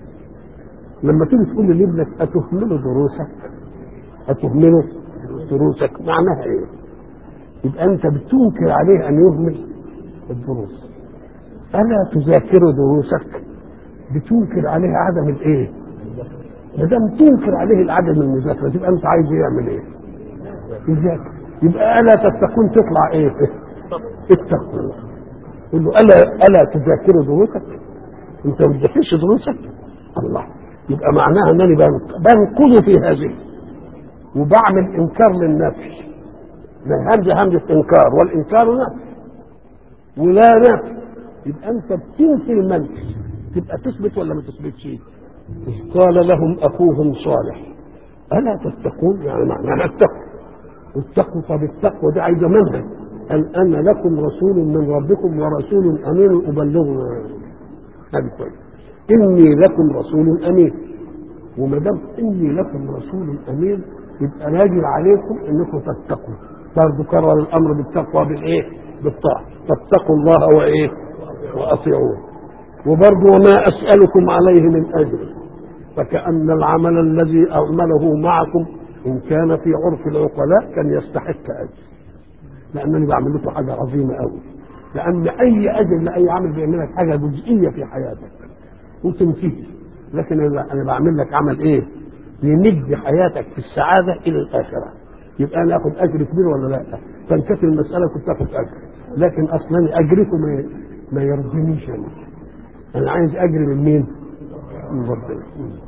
لما تيجي تقول لابنك أتهمل دروسك أتهمل دروسك معناها إيه؟ يبقى أنت بتنكر عليه أن يهمل الدروس. ألا تذاكر دروسك بتنكر عليه عدم الإيه؟ ما دام تنكر عليه العدم المذاكرة تبقى أنت عايز يعمل إيه؟ يذاكر. يبقى ألا تتقون تطلع إيه؟ اتقوا. يقول له ألا ألا تذاكر دروسك؟ أنت ما بتذاكرش دروسك؟ الله. يبقى معناها أنني بنقض في هذه وبعمل إنكار للنفس. همزة همزة إنكار والإنكار نفي ولا نفي. يبقى أنت بتنفي المنفي تبقى تثبت ولا ما تثبتش؟ إذ قال لهم أخوهم صالح ألا تتقون يعني معناها اتقوا. والتقوى طب التقوى دي عايزة منهج. قال أنا لكم رسول من ربكم ورسول أمين أبلغ. هذا كويس. إني لكم رسول أمين. وما دام إني لكم رسول أمين يبقى راجل عليكم إنكم تتقوا. برضه كرر الأمر بالتقوى بالإيه؟ بالطاعة. فاتقوا الله وإيه؟ وأطيعوه. وبرضه وما أسألكم عليه من أجر فكأن العمل الذي أعمله معكم إن كان في عرف العقلاء كان يستحق أجر. لأنني بعمل لكم حاجة عظيمة أوي. لأن أي أجر لأي عمل بيعمل لك حاجة جزئية في حياتك وتنتهي. لكن أنا بعمل لك عمل إيه؟ يمد حياتك في السعادة إلى الآخرة. يبقى أنا آخذ أجر كبير ولا لا؟ فانكفي المسألة كنت آخذ أجر. لكن أصلا أجركم ما يرضينيش أنا. أنا عايز أجر من مين؟ من ربنا.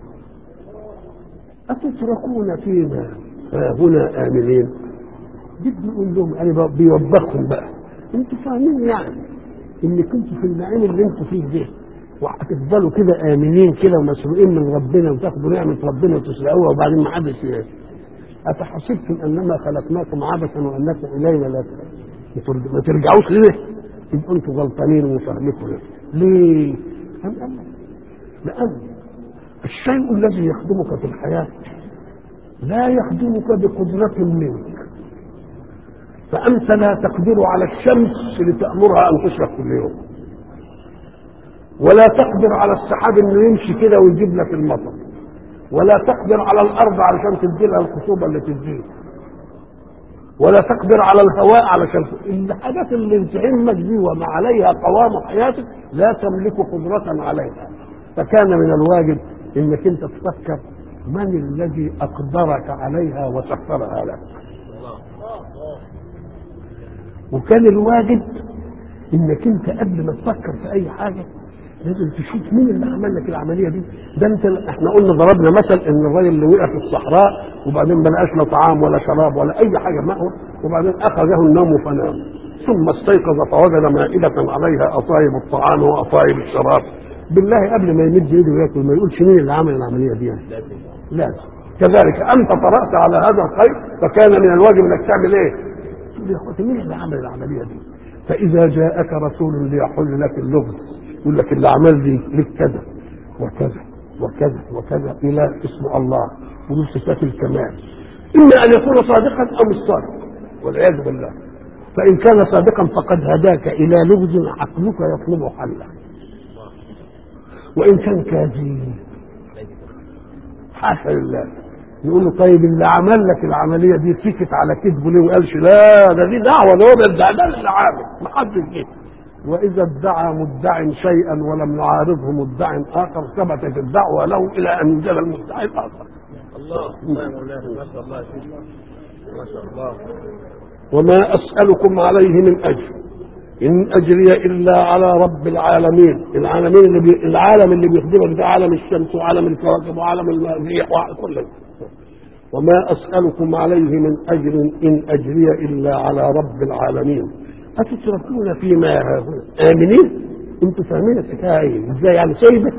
أتتركون فيما هنا آمنين. بدي أقول لهم أنا بيوبخهم بقى. أنتوا فاهمين يعني إن كنتوا في النعيم اللي أنتوا فيه ده وهتفضلوا كده آمنين كده ومسروقين من ربنا وتاخدوا نعمة ربنا وتسرقوها وبعدين ما حدش ايه؟ أفحسبتم أنما خلقناكم عبثا وأنكم إلينا لا ما ترجعوش ليه؟ يبقوا أنتوا غلطانين وفهمكم ليه؟ أم أم لأن الشيء الذي يخدمك في الحياة لا يخدمك بقدرة منك. فأنت لا تقدر على الشمس لتأمرها أن تشرق كل يوم ولا تقدر على السحاب انه يمشي كده ويجيب لك المطر ولا تقدر على الارض علشان تدي لها الخصوبه اللي تديها ولا تقدر على الهواء علشان الحاجات اللي تهمك دي وما عليها قوام حياتك لا تملك قدره عليها. فكان من الواجب انك انت تفكر من الذي اقدرك عليها وسخرها لك. وكان الواجب انك انت قبل ما تفكر في اي حاجه لازم تشوف مين اللي عمل لك العمليه دي. ده انت احنا قلنا ضربنا مثل ان الراجل اللي وقع في الصحراء وبعدين ما لقاش لا طعام ولا شراب ولا اي حاجه مأوى وبعدين اخذه النوم فنام ثم استيقظ فوجد مائده عليها اطايب الطعام واطايب الشراب. بالله قبل ما يمد ايده وياكل ما يقولش مين اللي عمل العمليه دي يعني. لا كذلك انت طرأت على هذا الخير فكان من الواجب انك تعمل ايه؟ تقول يا اخوتي مين اللي عمل العمليه دي؟ فاذا جاءك رسول ليحل لك اللغز يقول لك اللي عمل دي لك كذا وكذا وكذا وكذا الى اسم الله ودول صفات الكمال. اما ان يكون صادقا او مش صادق والعياذ بالله. فان كان صادقا فقد هداك الى لغز عقلك يطلب حله. وان كان كاذب حاشا لله يقول له طيب اللي عمل لك العمليه دي سكت على كذبه ليه وقالش لا ده دي دعوه ده هو ده اللي عامل ما حدش جه. وإذا ادعى مدع شيئا ولم يعارضه مدع آخر ثبتت الدعوة له إلى أن يوجد المدعي الآخر. الله يا مولانا ما شاء الله ما شاء الله. وما أسألكم عليه من أجر إن أجري إلا على رب العالمين. العالمين اللي بي... العالم اللي بيخدمك ده عالم الشمس وعالم الكواكب وعالم الريح وكل. وما أسألكم عليه من أجر إن أجري إلا على رب العالمين. أتتركون فيما هاهنا آمنين. أنتم فاهمين الحكاية إزاي يعني سيبة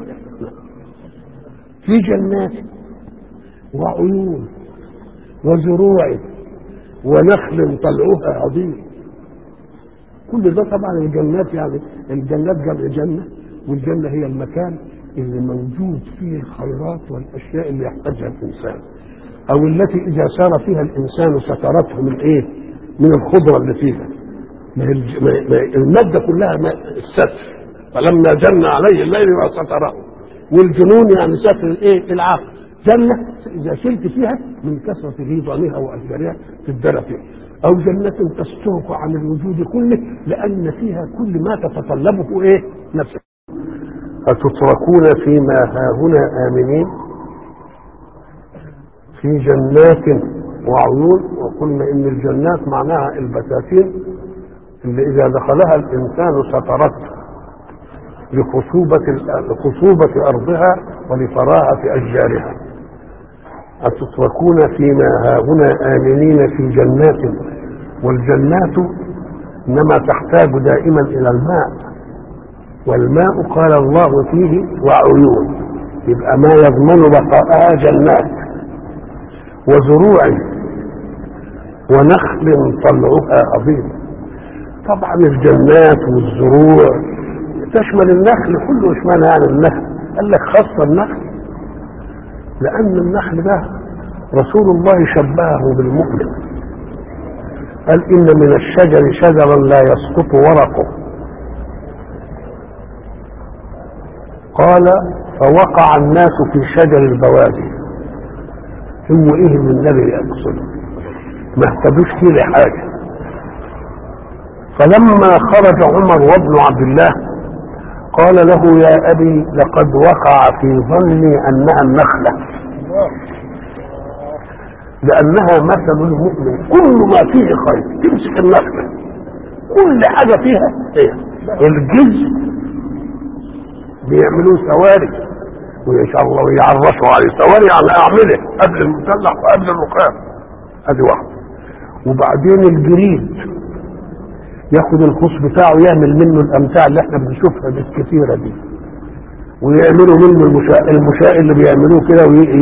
في جنات وعيون وزروع ونخل طلعها عظيم كل ده طبعا الجنات، يعني الجنات جمع جنة، والجنة هي المكان اللي موجود فيه الخيرات والأشياء اللي يحتاجها الإنسان، أو التي إذا سار فيها الإنسان سترته من إيه؟ من الخضرة اللي فيها. المادة كلها الستر، فلما جن عليه الليل وستره، والجنون يعني ستر الإيه؟ العقل. جنة إذا شلت فيها من كثرة غيظانها وأشجارها تدرى فيها، أو جنة تسترك عن الوجود كله لأن فيها كل ما تتطلبه إيه؟ نفسك. أتتركون فيما هاهنا آمنين في جنات وعيون. وقلنا إن الجنات معناها البساتين اللي إذا دخلها الإنسان سترته لخصوبة لخصوبة أرضها ولفراهة أشجارها. أتتركون فيما هاهنا آمنين في جنات، والجنات إنما تحتاج دائما إلى الماء، والماء قال الله فيه وعيون، يبقى ما يضمن بقاءها جنات، وزروع ونخل طلعها عظيم. طبعا الجنات والزروع تشمل النخل كله. اشمعنى يعني النخل؟ قال لك خاصة النخل لأن النخل ده رسول الله شبهه بالمؤمن، قال إن من الشجر شجرا لا يسقط ورقه، قال فوقع الناس في شجر البوادي. هو ايه اللي النبي يقصده؟ ما اهتدوش فيه لحاجه. فلما خرج عمر وابن عبد الله قال له يا ابي لقد وقع في ظني انها النخله، لانها مثل المؤمن كل ما فيه خير. تمسك النخله كل حاجه فيها ايه؟ الجزء بيعملوا سواري وان شاء الله ويعرفوا عليه سواري على اعمله قبل المسلح وقبل الركاب، ادي واحده. وبعدين الجريد ياخد الخص بتاعه يعمل منه الامتاع اللي احنا بنشوفها بالكثيره دي، ويعملوا منه المشاء المشاء اللي بيعملوه كده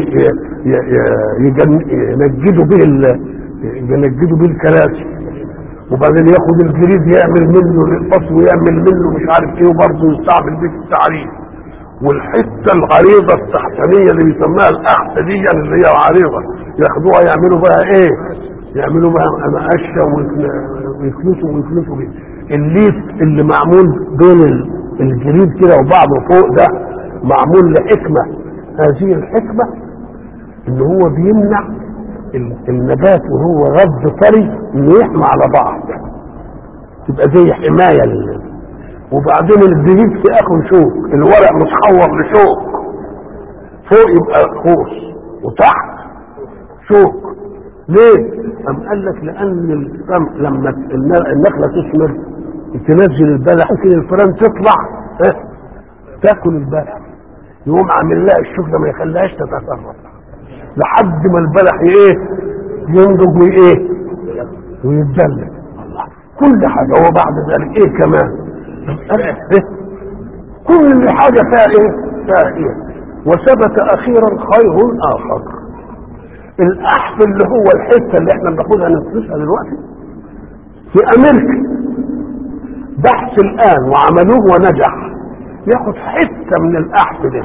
وينجدوا به ينجدوا به الكراسي. وبعدين ياخد الجريد يعمل منه القص ويعمل منه مش عارف ايه، وبرضه يستعمل به التعريف. والحته العريضه التحتانيه اللي بيسموها الاحته دي يعني اللي هي عريضه ياخدوها يعملوا بها ايه؟ يعملوا بها مقشه ويكنسوا ويكنسوا بيه. الليف اللي معمول بين الجريد كده وبعضه فوق ده معمول لحكمه. هذه الحكمه ان هو بيمنع النبات وهو غض طري انه يحمى على بعض، تبقى زي حمايه لل... وبعدين الجديد في اخر شوك، الورق متحور لشوك، فوق يبقى خوص وتحت شوك. ليه؟ قام قال لك لان لما النخله تثمر تنزل البلح ممكن الفئران تطلع اه تاكل البلح، يقوم عامل لها الشوك ده ما يخليهاش تتصرف لحد ما البلح ايه ينضج وايه ويتدلل الله كل حاجه. وبعد ذلك ايه كمان؟ إيه؟ كل حاجه فيها ايه؟ فيها ايه؟ وثبت اخيرا خير اخر. الاحف اللي هو الحته اللي احنا بناخدها نفسها دلوقتي في امريكا بحث الان وعملوه ونجح، ياخد حته من الاحف ده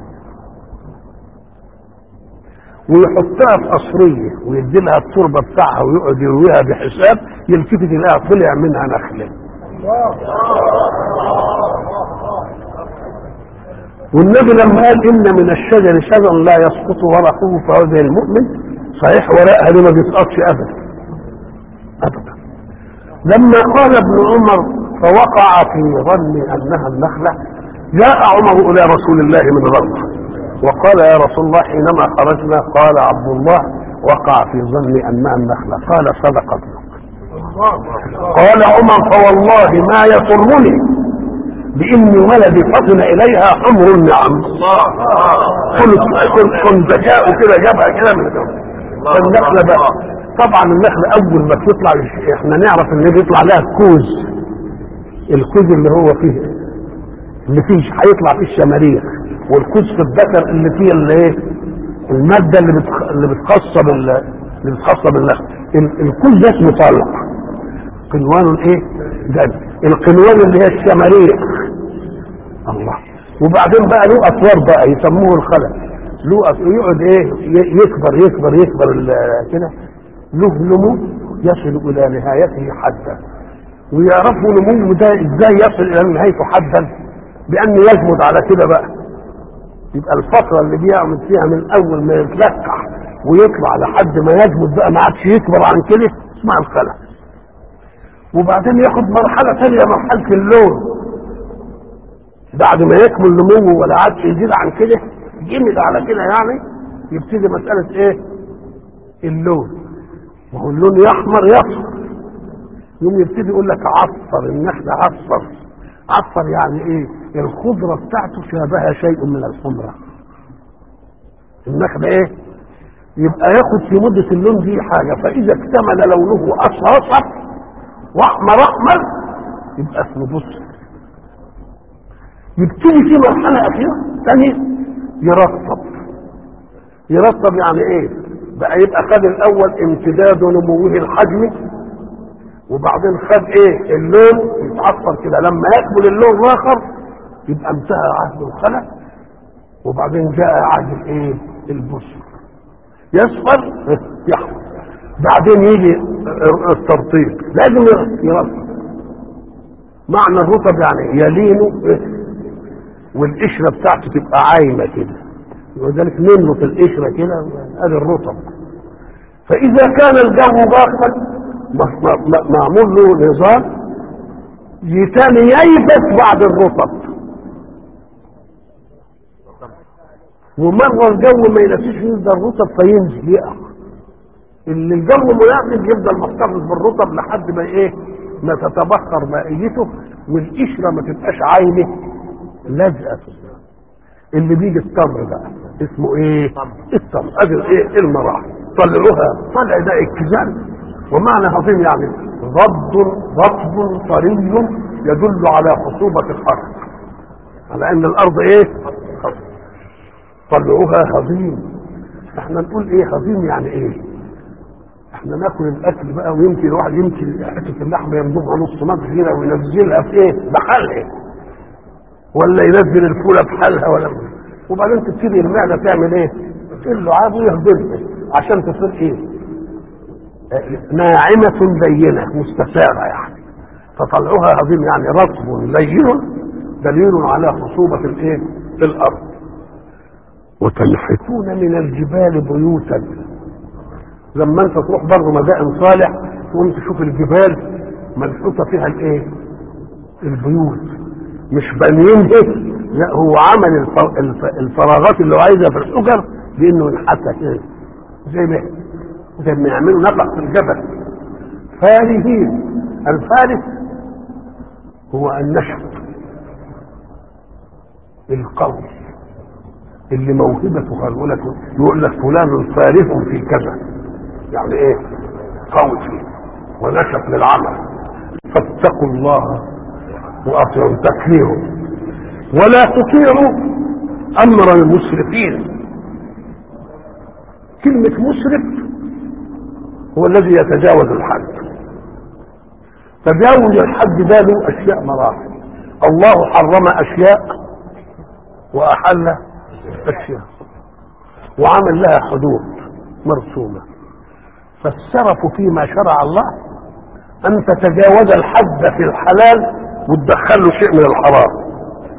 ويحطها في قصريه ويدي لها التربه بتاعها ويقعد يرويها بحساب، يلتفت يلاقيها طلع منها نخله. والنبي لما قال ان من الشجر شجر لا يسقط ورقه فهو زي المؤمن، صحيح ورقها دي ما بيسقطش ابدا ابدا. لما قال ابن عمر فوقع في ظني انها النخله، جاء عمر الى رسول الله من غضب وقال يا رسول الله حينما خرجنا قال عبد الله وقع في ظني انها النخله، قال صدق ابنك. قال عمر فوالله ما يسرني باني ولدي فطن اليها حمر النعم. كنت ذكاء كده جابها كده من النخله بقى. طبعا النخله اول ما تطلع احنا نعرف ان بيطلع لها كوز، الكوز اللي هو فيه اللي فيه هيطلع فيه الشماريخ، والكوز في الذكر اللي فيه اللي ايه الماده اللي بتخ... اللي بتخصب اللي بتخصب النخل. الكوز ده اسمه طلع. قنوان الايه؟ جد. القنوان اللي هي الشماريخ. الله. وبعدين بقى له اطوار بقى يسموه الخلق، له يقعد ايه يكبر يكبر يكبر كده، له نمو يصل الى نهايته حدا. ويعرفوا نموه ده ازاي يصل الى نهايته حدا؟ بان يجمد على كده بقى، يبقى الفتره اللي بيعمل فيها من اول ما يتلقح ويطلع لحد ما يجمد بقى ما عادش يكبر عن كده اسمها الخلق. وبعدين ياخد مرحله ثانيه، مرحله اللون، بعد ما يكمل نموه ولا عادش يزيد عن كده جمد على كده يعني، يبتدي مساله ايه؟ اللون. وهو اللون يحمر يصفر، يوم يبتدي يقول لك عصفر النخل، عصفر. عصفر يعني ايه؟ الخضره بتاعته شابهها شيء من الحمره. النخل ايه؟ يبقى ياخد في مده اللون دي حاجه، فاذا اكتمل لونه اصفر اصفر واحمر احمر يبقى اسمه بصر. يبتدي في مرحله اخيره ثانيه يرطب. يرطب يعني ايه؟ بقى يبقى خد الاول امتداد نموه الحجمي، وبعدين خد ايه؟ اللون يتعصر كده، لما يكمل اللون الاخر يبقى انتهى عهد الخلق، وبعدين جاء عهد الايه؟ البصر. يصفر يحمر، بعدين يجي الترطيب، لازم يرطب. معنى الرطب يعني يلينه والقشره بتاعته تبقى عايمه كده، ولذلك نملط القشره كده، ادي الرطب. فاذا كان الجو باخر معمول له نظام يتاني ييبس بعد الرطب، ومره الجو ما ينسيش يفضل الرطب فينزل يقع. اللي الجو مناسب يفضل محتفظ بالرطب لحد ما ايه؟ ما تتبخر مائيته والقشره ما تبقاش عايمه لازقه. اللي بيجي التمر بقى اسمه ايه؟ التمر. ادي ايه؟ المراحل. طلعوها طلع ده اتزان، ومعنى هضيم يعني رطب رطب طري يدل على خصوبة الارض، على ان الارض ايه؟ طلعوها هضيم. احنا نقول ايه هضيم يعني ايه؟ احنا ناكل الاكل بقى، ويمكن الواحد يمكن حته اللحمه يمضغها نص مضغه وينزلها في ايه؟ بحالها، ولا ينزل الفوله بحالها، ولا وبعدين تبتدي المعده تعمل ايه؟ اللعاب ويهضمها عشان تصير ايه؟ ناعمه لينه مستساغه يعني. فطلعوها هضيم يعني رطب لين دليل على خصوبه الايه؟ الارض. وتنحتون من الجبال بيوتا. لما انت تروح بر مدائن صالح تقوم تشوف الجبال منحوته فيها الايه؟ البيوت، مش بانيينها، لا هو عمل الفراغات اللي هو عايزها في الحجر بانه ينحتها كده زي ما زي ما يعملوا نقع في الجبل. فارهين. الفارس هو النشط القوي اللي موهبته يقول لك يقول لك فلان فارس في كذا، يعني ايه؟ قوي فيه ونشط للعمل. فاتقوا الله واطيعوا تكفيروا ولا تطيعوا امر المسرفين. كلمة مسرف هو الذي يتجاوز الحد. تجاوز الحد ده له اشياء مراحل. الله حرم اشياء واحل اشياء وعمل لها حدود مرسومة. فالسرف فيما شرع الله ان تتجاوز الحد في الحلال وتدخله شيء من الحرام،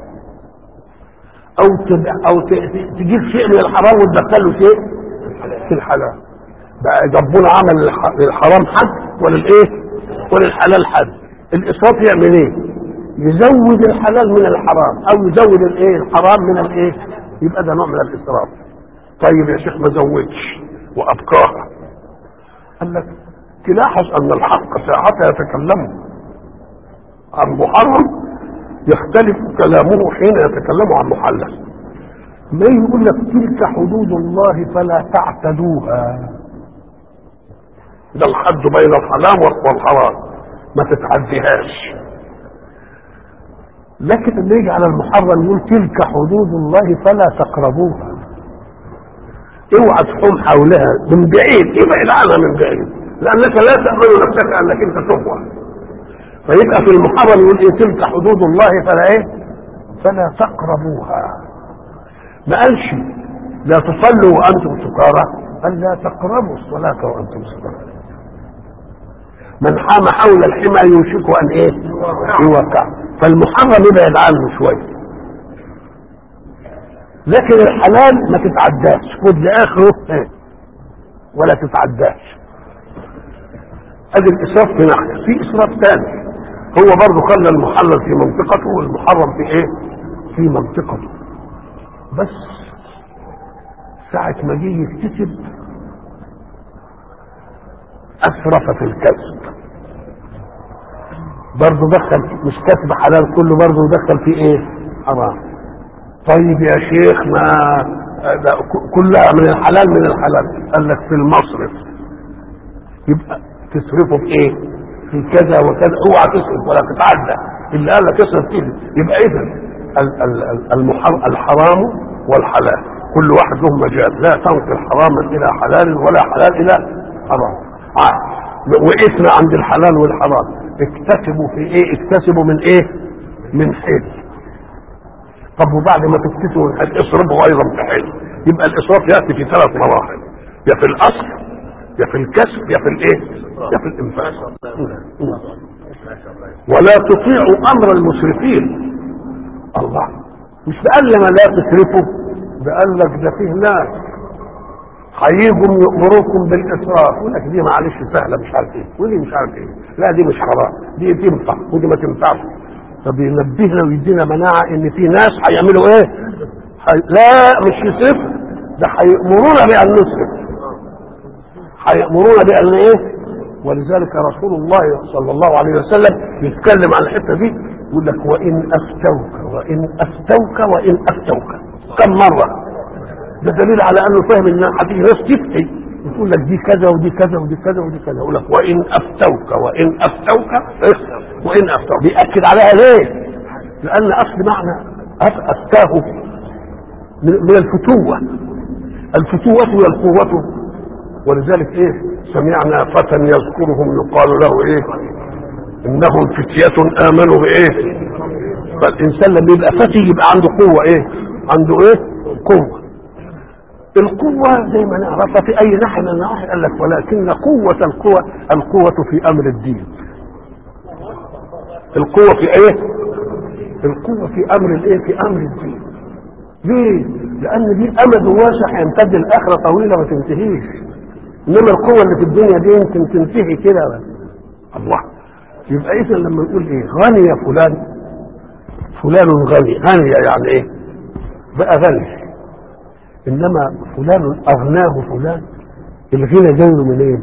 او او تجيب شيء من الحرام وتدخله شيء في الحلال. بقى ربنا عمل للحرام حد وللايه؟ وللحلال حد. الاسراف يعمل ايه؟ يزود الحلال من الحرام او يزود الايه؟ الحرام من الايه؟ يبقى ده نوع من الاسراف. طيب يا شيخ ما زودش وابقاها. قال لك تلاحظ ان الحق ساعتها يتكلم عن محرم يختلف كلامه حين يتكلم عن محلل. ما يقول لك تلك حدود الله فلا تعتدوها، ده الحد بين الحلال والحرام ما تتعديهاش. لكن اللي يجي على المحرم يقول تلك حدود الله فلا تقربوها، اوعى تحوم حولها من بعيد، ابعد عنها من بعيد، لانك لا تامن نفسك انك انت تهوى. فيبقى في المحرم يقول ايه تلك حدود الله فلا ايه فلا تقربوها. ما قالش لا تصلوا وانتم سكارى، قال لا تقربوا الصلاة وانتم سكارى. من حام حول الحمى يوشك ان ايه يوقع. فالمحرم يبعد عنه شويه، لكن الحلال ما تتعداش، خد لاخره ايه ولا تتعداش. ادي الاسراف في ناحيه. في اسراف ثاني، هو برضه خلى المحلل في منطقته والمحرم في ايه في منطقته، بس ساعة ما جه يكتسب اسرف في الكسب، برضه دخل مش كسب حلال كله، برضه دخل في ايه حرام. طيب يا شيخ ما كلها من الحلال من الحلال، قال لك في المصرف يبقى تصرفه في ايه في كذا وكذا، اوعى تصرف ولا تتعدى، اللي قال لك اصرف كده. يبقى اذا الحرام والحلال كل واحد له مجال، لا تنقل حراما الى حلال ولا حلال الى حرام. وإثم عند الحلال والحرام اكتسبوا في ايه اكتسبوا من ايه من حل. طب وبعد ما تكتسبوا من حل اصرفوا ايضا في حل. يبقى الاسراف ياتي في ثلاث مراحل، يا في الاصل يا في الكسب يا في الايه يا في الانفاق. ولا تطيعوا امر المسرفين. الله مش قال لما لا تسرفوا، ده قال لك ده فيه ناس هيجوا يأمروكم بالاسراف، يقول لك دي معلش سهله مش عارف ايه ودي مش عارف ايه، لا دي مش حرام دي تنفع ودي ما تنفعش. طب ينبهنا ويدينا مناعه ان في ناس هيعملوا ايه حي... لا مش يسرفوا، ده هيأمرونا بأن نسرف، هيأمرونا بأن ايه. ولذلك رسول الله صلى الله عليه وسلم يتكلم عن الحته دي يقول لك وان افتوك وان افتوك وان افتوك كم مره. ده دليل على انه فاهم ان هتيجي ناس تفتي وتقول لك دي كذا ودي كذا ودي كذا ودي كذا، يقول لك وان افتوك وان افتوك وان افتوك، بيأكد عليها ليه؟ لان اصل معنى افتاه من الفتوه، الفتوه هي القوه. ولذلك ايه سمعنا فتى يذكرهم يقال له ايه انهم فتية امنوا بايه. فالانسان لما يبقى فتي يبقى عنده قوة ايه عنده ايه قوة. القوة زي ما نعرفها في اي ناحية من النواحي، قال لك ولكن قوة القوة القوة في امر الدين. القوة في ايه القوة في امر الايه في امر الدين. ليه؟ لان دي امد واسع يمتد الاخرة طويلة ما تنتهيش، انما القوة اللي في الدنيا دي يمكن تنتهي كده. الله يبقى اذا لما نقول ايه غني فلان فلان غني، غني يعني ايه بقى غني، انما فلان اغناه فلان، الغنى جاي من ايه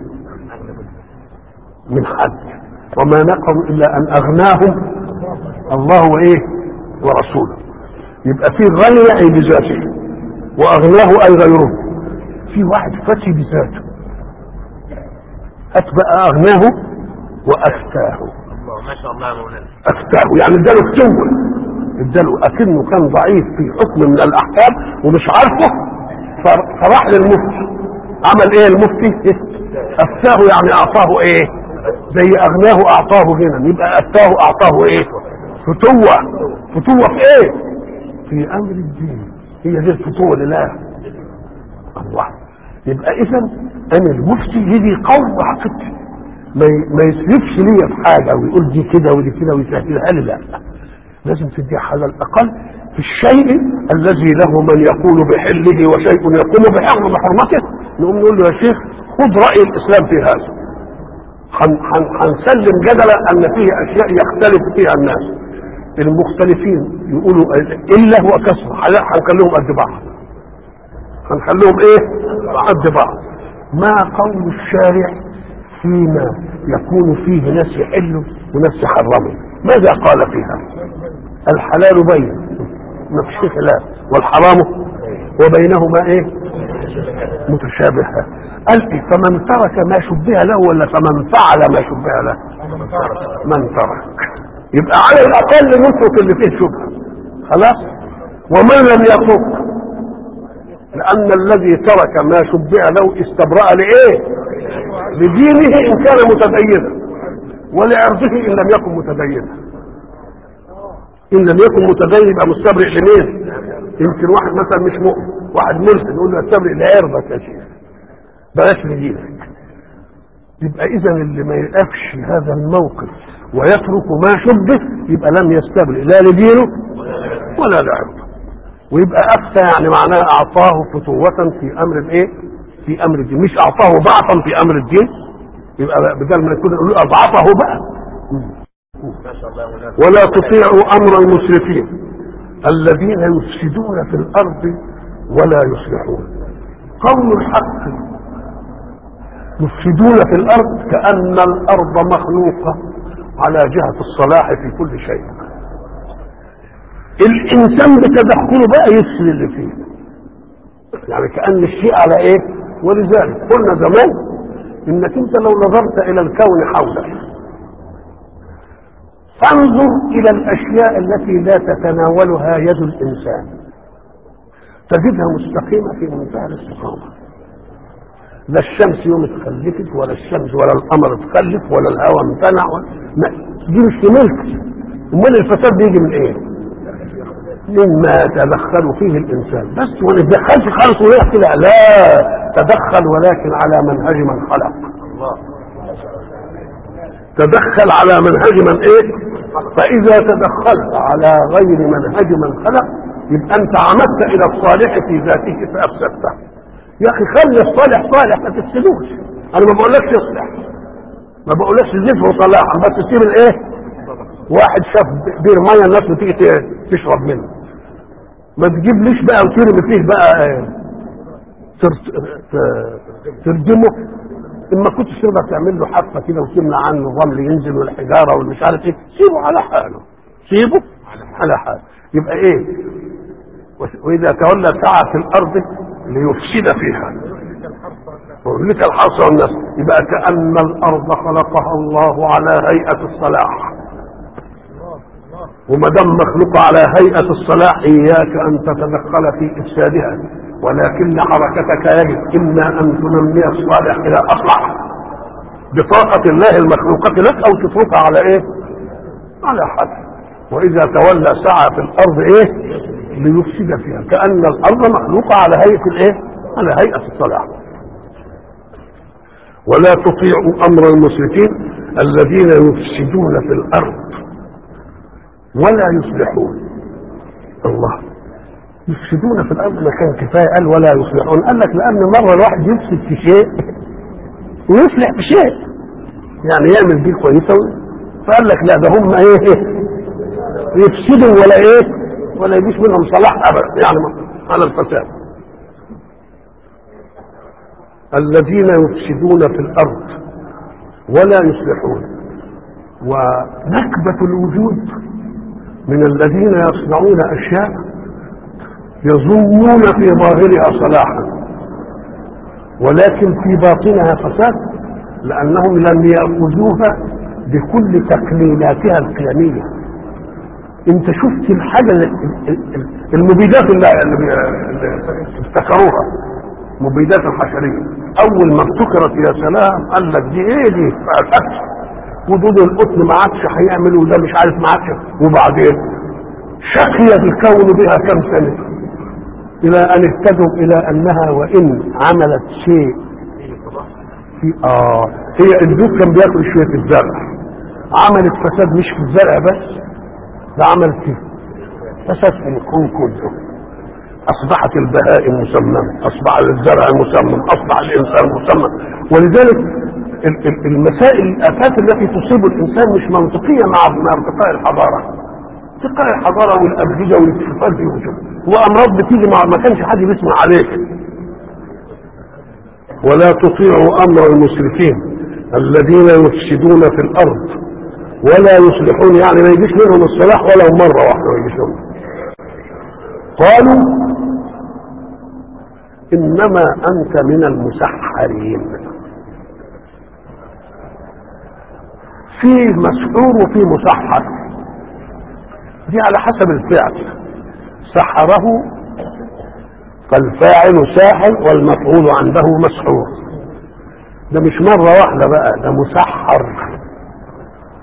من حد. وما نقم الا ان اغناهم الله وايه ورسوله. يبقى في غني اي بذاته واغناه اي غيره. في واحد فتي بذاته اتبقى اغناه وافتاه. الله ما شاء الله يا مولانا. افتاه يعني اداله قوه، اداله اكنه كان ضعيف في حكم من الاحكام ومش عارفه، فراح للمفتي. عمل ايه المفتي؟ افتاه يعني اعطاه ايه زي اغناه اعطاه غنى. يبقى افتاه اعطاه ايه فتوه. فتوه في ايه في امر الدين. هي دي الفتوه لله. الله يبقى اذا ان المفتي يجي يقوي عقيدتي، ما يسرفش ليا في حاجه ويقول دي كده ودي كده ويسهلها لي، لا لازم تدي على الاقل في الشيء الذي له من يقول بحله وشيء يقوم بحرمه بحرمته. نقوم نقول له يا شيخ خذ راي الاسلام في هذا. هنسلم جدلا ان فيه اشياء يختلف فيها الناس، المختلفين يقولوا الا هو كسر هنخليهم قد بعض، هنخليهم ايه قد بعض. ما قول الشارع فيما يكون فيه ناس يحلوا وناس يحرموا؟ ماذا قال فيها؟ الحلال بين ما فيش خلاف، والحرام وبينهما ايه متشابهة. قال إيه؟ فمن ترك ما شبه له ولا فمن فعل ما شبه له؟ من ترك. يبقى على الاقل نترك اللي فيه شبهه خلاص. ومن لم يترك، لان الذي ترك ما شبه له استبرأ لايه لدينه ان كان متدينا، ولعرضه ان لم يكن متدينا. ان لم يكن متدين يبقى مستبرئ لمين؟ يمكن واحد مثلا مش مؤمن، واحد ملحد، يقول له استبرئ لعرضك يا شيخ بلاش لدينك. يبقى اذا اللي ما يقفش هذا الموقف ويترك ما شبه يبقى لم يستبرئ لا لدينه ولا لعرضه، ويبقى افتى يعني معناه اعطاه فتوة في امر الايه؟ في امر الدين، مش اعطاه ضعفا في امر الدين، يبقى بدل ما يكون يقول اضعفه بقى. ولا تطيعوا امر المسرفين الذين يفسدون في الارض ولا يصلحون. قول الحق يفسدون في الارض كأن الارض مخلوقة على جهة الصلاح في كل شيء. الانسان بتدخله بقى يفسد اللي فيه، يعني كأن الشيء على ايه. ولذلك قلنا زمان انك انت لو نظرت الى الكون حولك فانظر الى الاشياء التي لا تتناولها يد الانسان تجدها مستقيمة في منتهى الاستقامة. لا الشمس يوم اتخلفت ولا الشمس ولا القمر اتخلف ولا الهواء امتنع ولا... دي مش ملك. امال الفساد بيجي من ايه؟ مما تدخل فيه الانسان بس. وما تدخلش خالص ويحكي كده، لا تدخل ولكن على منهج من خلق. تدخل على منهج من ايه؟ فاذا تدخلت على غير منهج من خلق يبقى انت عمدت الى الصالح في ذاته فافسدته. يا اخي خلي الصالح صالح ما تفسدوش. انا ما بقولكش اصلح، ما بقولكش زفه صلاحا، بس تسيب الايه؟ واحد شاف بير ميه الناس بتيجي تشرب منه، ما تجيبليش بقى وترمي فيه بقى تردمه. اما كنت تقدر تعمل له حفه كده وتمنع عنه الرمل ينزل والحجاره والمش عارف ايه، سيبه على حاله، سيبه على حاله. يبقى ايه؟ واذا تولى سعى في الارض ليفسد فيها ويهلك الحرث والنسل. يبقى كأن الارض خلقها الله على هيئة الصلاح، وما دام مخلوقه على هيئة الصلاح اياك ان تتدخل في افسادها، ولكن حركتك يجب اما ان تنمي الصالح الى اصلح بطاقة الله المخلوقة لك او تتركها على ايه؟ على حد. واذا تولى سعى في الارض ايه؟ ليفسد فيها. كأن الارض مخلوقة على هيئة الايه؟ على هيئة الصلاح. ولا تطيعوا امر المسرفين الذين يفسدون في الارض ولا يصلحون. الله، يفسدون في الارض ما كان كفايه قال ولا يصلحون. قال لك لان مره الواحد يفسد في شيء ويصلح في شيء، يعني يعمل دي كويسه، فقال لك لا ده هم ايه؟ يفسدوا ولا ايه؟ ولا يجيش منهم صلاح ابدا، يعني على الفساد. الذين يفسدون في الارض ولا يصلحون. ونكبة الوجود من الذين يصنعون اشياء يظنون في ظاهرها صلاحا ولكن في باطنها فساد، لانهم لم يأخذوها بكل تقنيناتها القيمية. انت شفت الحاجة المبيدات اللي ابتكروها، مبيدات الحشرية، اول ما ابتكرت يا سلام قال لك دي ايه دي؟ فأكل ودود القطن ما عادش هيعمل وده مش عارف ما عادش. وبعدين شقيت الكون بها كم سنة الى ان اهتدوا الى انها وان عملت شيء في اه هي الدود كان بياكل شوية الزرع، عملت فساد مش في الزرع بس، ده عمل فيه فساد في الكون كله. اصبحت البهائم مسممة، اصبح الزرع مسمم، اصبح الانسان مسمم. ولذلك المسائل الافات التي تصيب الانسان مش منطقية مع ارتقاء الحضارة. ارتقاء الحضارة والابهجة والاكتفال فيه وشوف وامراض بتيجي مع ما كانش حد بيسمع عليك. ولا تطيعوا امر المسرفين الذين يفسدون في الارض ولا يصلحون، يعني ما يجيش منهم الصلاح ولو مرة واحدة ما يجيش منهم. قالوا انما انت من المسحرين. في مسحور وفي مسحر، دي على حسب الفعل. سحره فالفاعل ساحر والمفعول عنده مسحور. ده مش مرة واحدة بقى، ده مسحر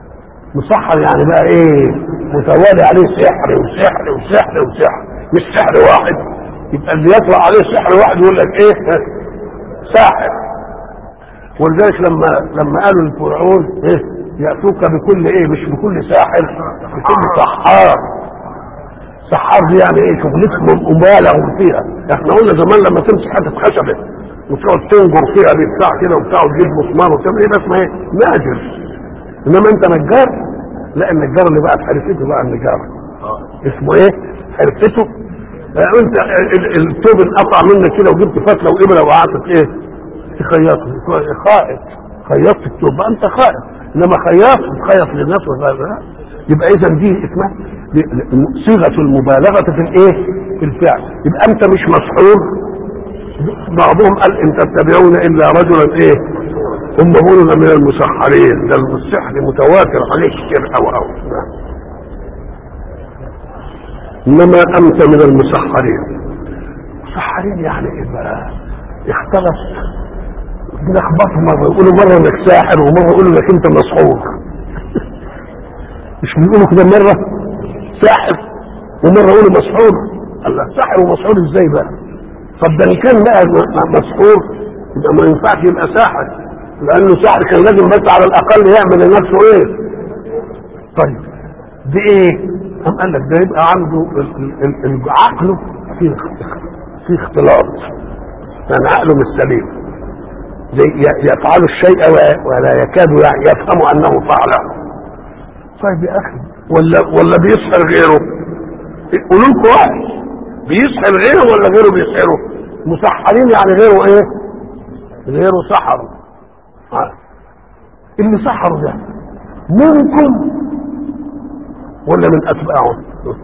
مسحر يعني بقى ايه؟ متوالي عليه سحر وسحر وسحر وسحر، مش سحر واحد. يبقى اللي يطلع عليه سحر واحد يقول لك ايه؟ ساحر. ولذلك لما لما قالوا للفرعون ايه؟ ياتوك بكل ايه؟ مش بكل ساحر، بكل سحار. سحار دي يعني ايه؟ شغلتهم مبالغ فيها. احنا قلنا زمان لما تمسك حته خشبه وتقعد تنجر فيها بتاع كده وبتاع وتجيب مسمار وتعمل ايه؟ اسمها ايه؟ ناجر. انما انت نجار؟ لا، النجار اللي بقى حرفته بقى النجار اسمه ايه؟ حرفته. يعني انت الثوب انقطع منك كده وجبت فتله وابره وقعدت ايه؟ تخيطه. خائط، خيطت الثوب بقى انت خائط. انما خياط تخيط للناس ولا. يبقى اذا دي اسمها صيغه المبالغه في الايه؟ في الفعل. يبقى انت مش مسحور. بعضهم قال ان تتبعون الا رجلا ايه؟ هم بيقولوا من المسحرين. ده السحر متواتر عليه كتير او او انما انت من المسحرين. مسحرين يعني ايه بقى؟ اختلف. بنخبطه مره يقولوا مره انك ساحر ومره يقولوا انك انت مسحور. مش بيقولوا كده مره ساحر ومره يقولوا مسحور. الله، ساحر ومسحور ازاي بقى؟ طب ده ان كان بقى مسحور يبقى ما ينفعش يبقى ساحر، لانه ساحر كان لازم بس على الاقل يعمل لنفسه ايه؟ طيب دي ايه؟ قام قال لك ده يبقى عنده عقله في في اختلاط، يعني عقله مش سليم، زي يفعل الشيء ولا يكاد يفهم انه فعله. طيب يا اخي، ولا ولا بيسحر غيره؟ قولوا لكم واحد بيسحر غيره ولا غيره بيسحره؟ مسحرين يعني غيره ايه؟ غيره سحر. اللي سحروا ده منكم ولا من اتباعه؟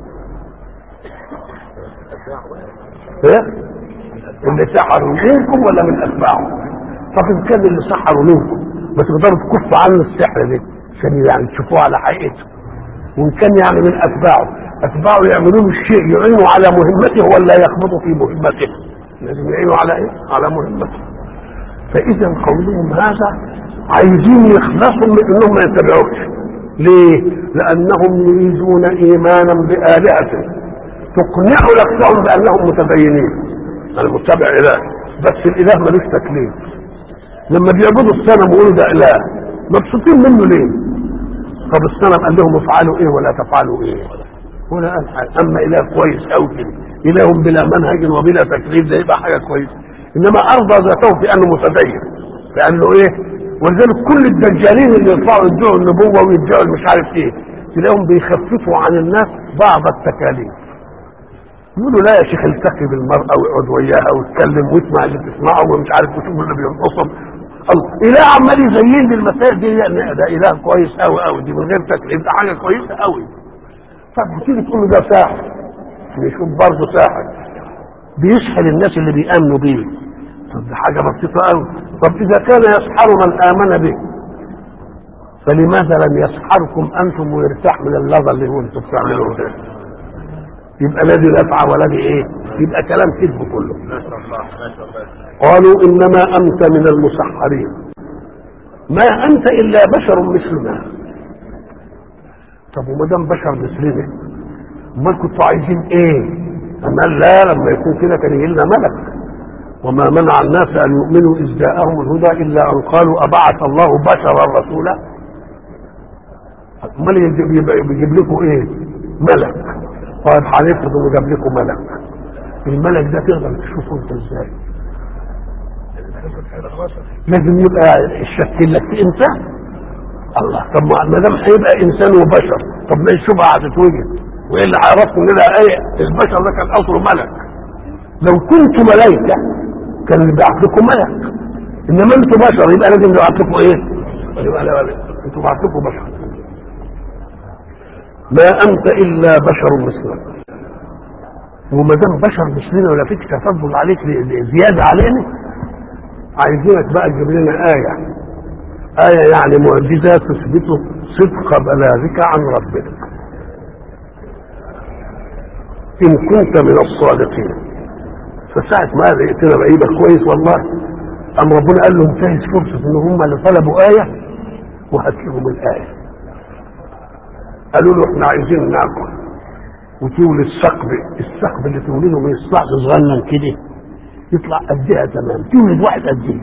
ايه اللي سحروا منكم ولا من اتباعه؟ طب ان كان اللي سحروا منكم ما تقدروا تكفوا عنه السحر ده عشان يعني تشوفوه على حقيقته، وان كان يعني من اتباعه، اتباعه يعملوا له الشيء يعينوا على مهمته ولا يخبطوا في مهمته؟ لازم يعينوا على ايه؟ على مهمته. فاذا قولهم هذا عايزين يخلصوا من انهم ما يتبعوش. ليه؟ لانهم يريدون ايمانا بالهه تقنع نفسهم بانهم متدينين. انا متبع اله، بس الاله ملوش تكليف. لما بيعبدوا الصنم ويقولوا ده اله مبسوطين منه ليه؟ طب الصنم قال لهم افعلوا ايه ولا تفعلوا ايه؟ ولا قال حاجه. اما اله كويس قوي كده، اله بلا منهج وبلا تكليف، ده يبقى حاجه كويسه. انما ارضى ذاته في انه متدين، لانه ايه؟ ولذلك كل الدجالين اللي يطلعوا يدعوا النبوه ويدعوا مش عارف ايه، تلاقيهم بيخففوا عن الناس بعض التكاليف. يقولوا لا يا شيخ التقي بالمرأة ويقعد وياها ويتكلم ويسمع اللي تسمعه ومش عارف وشوف اللي بينقصهم. الله، إله عمال يزين للمسائل دي، يعني ده إله كويس قوي قوي، دي من غير تكليف، ده حاجة كويسة قوي. طب بتيجي تقول له ده ساحر، يشوف برضه ساحر بيسحر الناس اللي بيأمنوا بيه. طب ده حاجة بسيطة قوي. طب إذا كان يسحر من آمن به فلماذا لم يسحركم أنتم ويرتاح من اللظى اللي هو أنتم بتعملوه ده؟ يبقى الذي نفع والذي ايه؟ يبقى كلام كذب كله. قالوا انما انت من المسحرين، ما انت الا بشر مثلنا. طب وما دام بشر مثلنا امال كنتوا عايزين ايه؟ اما لا، لما يكون كده كان يجي لنا ملك. وما منع الناس ان يؤمنوا اذ جاءهم الهدى الا ان قالوا ابعث الله بشرا رسولا. امال بيجيب لكم ايه؟ ملك. طيب هنفرض انه جاب لكم ملك، الملك ده تقدر تشوفه انت ازاي؟ لازم يبقى الشكل لك في انسان. الله، طب ما دام هيبقى انسان وبشر، طب ما الشبهه هتتوجد، وايه اللي عرفكم ان ده ايه؟ البشر ده كان اصله ملك. لو كنتوا ملائكه كان يبعث لكم ملك، انما انتوا بشر يبقى لازم يبعث لكم ايه؟ يبقى انتوا بعث لكم بشر. ما انت الا بشر مثلنا. وما دام بشر مثلنا ولا فيك تفضل عليك زياده علينا، عايزينك بقى تجيب لنا ايه. ايه يعني معجزه تثبت صدق بلاغك عن ربك ان كنت من الصادقين. فساعه ما لقيتنا بعيبه كويس والله، ام ربنا قال لهم انتهت فرصه ان هم اللي طلبوا ايه وهات لهم الايه. قالوا له احنا عايزين ناكل، وتولد الثقب، الثقب اللي تولده ما يطلعش صغنن كده، يطلع قدها تمام، تولد واحد قدها.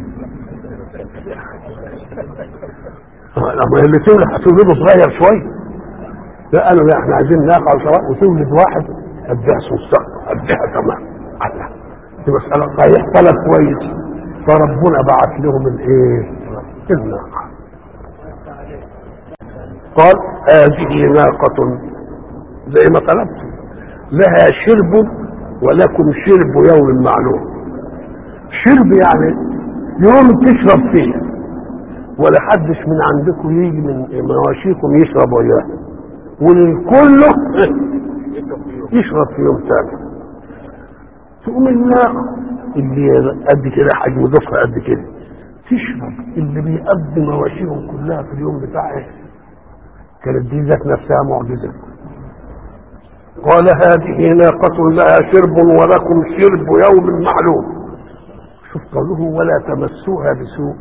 لما اللي تولد هتولده صغير شويه. لا قالوا لا احنا عايزين ناكل سواء، وتولد واحد قدها اسمه الثقب، قدها تمام. الله، دي مساله صحيح طلب كويس. فربنا بعث لهم الايه؟ الناقه. قال هذه ناقة زي ما طلبت، لها شرب ولكم شرب يوم معلوم. شرب يعني يوم تشرب فيه، ولا حدش من عندكم يجي من مواشيكم يشرب وياه، والكل يشرب في يوم ثاني. تقوم الناقة اللي قد كده حجم ضفها قد كده تشرب اللي بيقضي مواشيهم كلها في اليوم بتاعه. كانت دي ذات نفسها معجزة. قال هذه ناقة لها شرب ولكم شرب يوم معلوم. شوف قوله ولا تمسوها بسوء.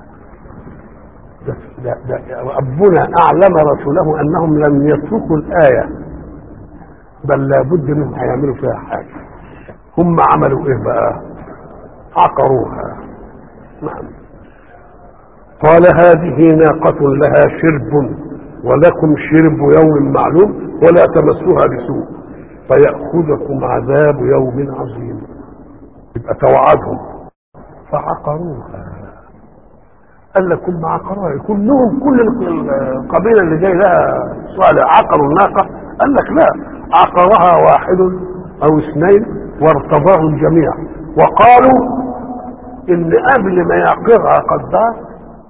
ده ده ده ربنا أعلم رسوله أنهم لم يتركوا الآية، بل لابد منهم هيعملوا فيها حاجة. هم عملوا إيه بقى؟ عقروها. نعم. قال هذه ناقة لها شرب ولكم شرب يوم معلوم ولا تمسوها بسوء فيأخذكم عذاب يوم عظيم. يبقى توعدهم فعقروها. قال لكم عقروها كلهم، كل القبيلة اللي جاي لها صالح عقروا الناقة. قال لك لا، عقرها واحد او اثنين وارتضاه الجميع، وقالوا ان قبل ما يعقرها قدار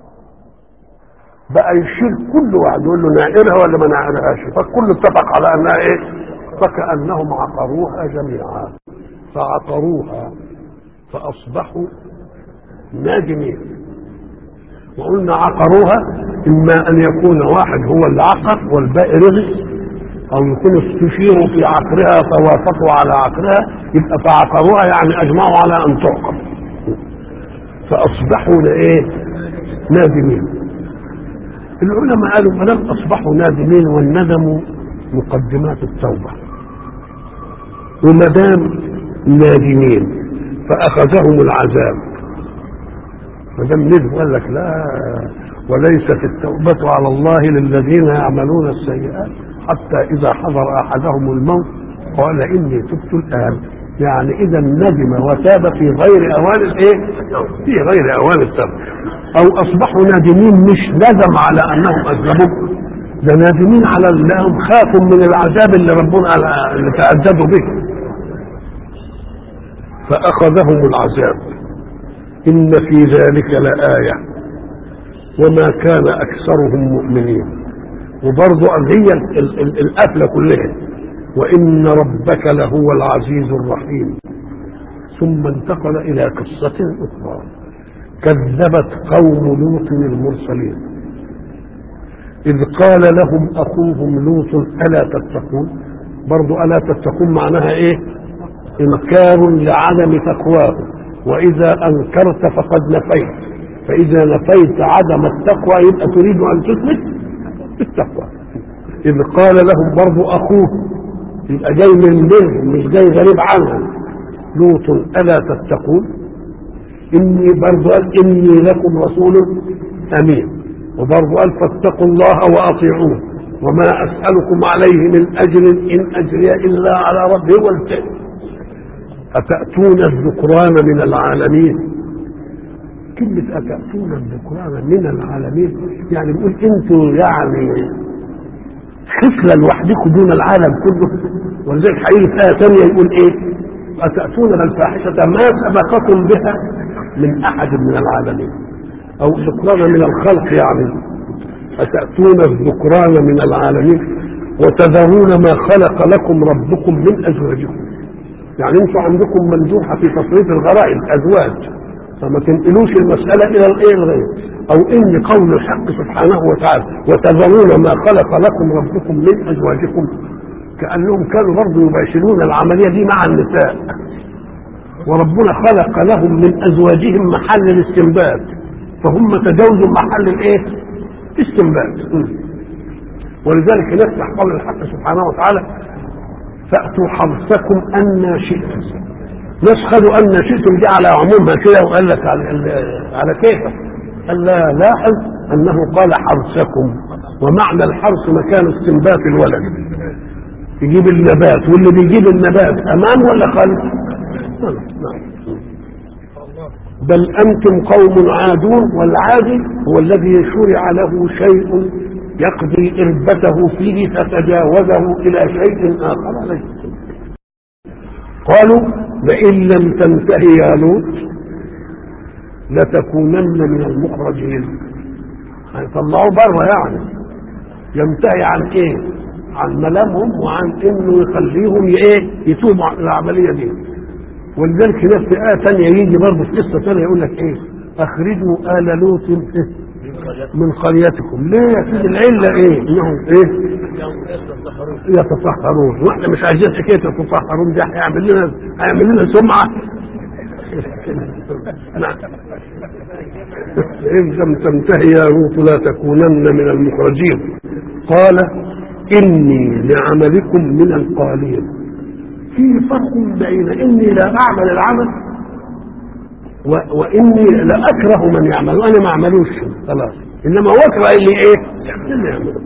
بقى يشيل كل واحد يقول له نائرها ولا ما نائرهاش، فالكل اتفق على انها ايه؟ فكأنهم عقروها جميعا. فعقروها فاصبحوا نادمين. وقلنا عقروها اما ان يكون واحد هو اللي عقر والباقي رغي، او يكونوا استشيروا في عقرها فوافقوا على عقرها، يبقى فعقروها يعني اجمعوا على ان تعقر. فاصبحوا ايه؟ نادمين. العلماء قالوا ما دام اصبحوا نادمين، والندم مقدمات التوبه، وما دام نادمين فاخذهم العذاب. ما دام ندم قال لك لا، وليست التوبه على الله للذين يعملون السيئات حتى اذا حضر احدهم الموت قال اني تبت الان. يعني اذا ندم وتاب في غير اوان الايه؟ في غير اوان التوبه. او اصبحوا نادمين مش ندم على انهم اذنبوا، ده نادمين على انهم خافوا من العذاب اللي ربنا اللي تأدبوا به فاخذهم العذاب. ان في ذلك لآية وما كان اكثرهم مؤمنين. وبرضه هي القفله كلها وان ربك لهو العزيز الرحيم. ثم انتقل الى قصة اخرى. كذبت قوم لوط المرسلين إذ قال لهم أخوهم لوط ألا تتقون. برضو ألا تتقون معناها إيه؟ إنكار لعدم تقواه، وإذا أنكرت فقد نفيت، فإذا نفيت عدم التقوى يبقى تريد أن تثبت التقوى. إذ قال لهم برضو أخوه، يبقى جاي من بينهم مش جاي غريب عنهم. لوط ألا تتقون. إني برضو قال إني لكم رسول أمين. وبرضو قال فاتقوا الله وأطيعون وما أسألكم عليه من أجر إن أجري إلا على ربي هو التقوى. أتأتون الذكران من العالمين. كلمة أتأتون الذكران من العالمين يعني بيقول أنتوا يعني خفلة لوحدكم دون العالم كله. ولذلك حقيقي في آية ثانية يقول إيه؟ أتأتون الفاحشة ما سبقكم بها من أحد من العالمين. أو الذكران من الخلق يعني أتأتون الذكران من العالمين وتذرون ما خلق لكم ربكم من أزواجكم. يعني انتوا عندكم مندوحة في تصريف الغرائب أزواج، فما تنقلوش المسألة إلى الإيه الغير. أو إن قول الحق سبحانه وتعالى وتذرون ما خلق لكم ربكم من أزواجكم، كأنهم كانوا برضو يباشرون العملية دي مع النساء، وربنا خلق لهم من أزواجهم محل الاستنبات، فهم تجاوزوا محل الايه؟ استنبات. ولذلك نفتح قول الحق سبحانه وتعالى فأتوا حرثكم أن شئتم. ناس خدوا أن شئتم دي على عمومها كده وقال لك على, على كيفك. قال لا، لاحظ أنه قال حرثكم، ومعنى الحرث مكان استنبات الولد، يجيب النبات، واللي بيجيب النبات أمام ولا خلف؟ بل أنتم قوم عادون، والعادي هو الذي شرع له شيء يقضي إربته فيه فتجاوزه إلى شيء آخر ليس. قالوا لئن لم تنتهي يا لوط لتكونن من المخرجين. هيطلعوا بره يعني. ينتهي عن ايه؟ عن ملامهم وعن انه يخليهم ايه يتوبوا عن العمليه دي. ولذلك هناك في آية ثانية يجي برضه في قصة ثانية يقول لك ايه؟ اخرجوا آل لوط من قريتكم. ليه يا سيدي؟ العلة ايه؟ انهم ايه؟ يتطهرون، واحنا مش عايزين حكاية يتطهرون دي، هيعمل لنا هيعمل لنا سمعة. نعم. إن لم تنتهي يا لوط لا تكونن من المخرجين. قال إني لعملكم من القالين. في فرق بين إني لا أعمل العمل و... وإني لا أكره من يعمل، وأنا ما أعملوش خلاص، إنما أكره اللي إيه؟ اللي يعمله.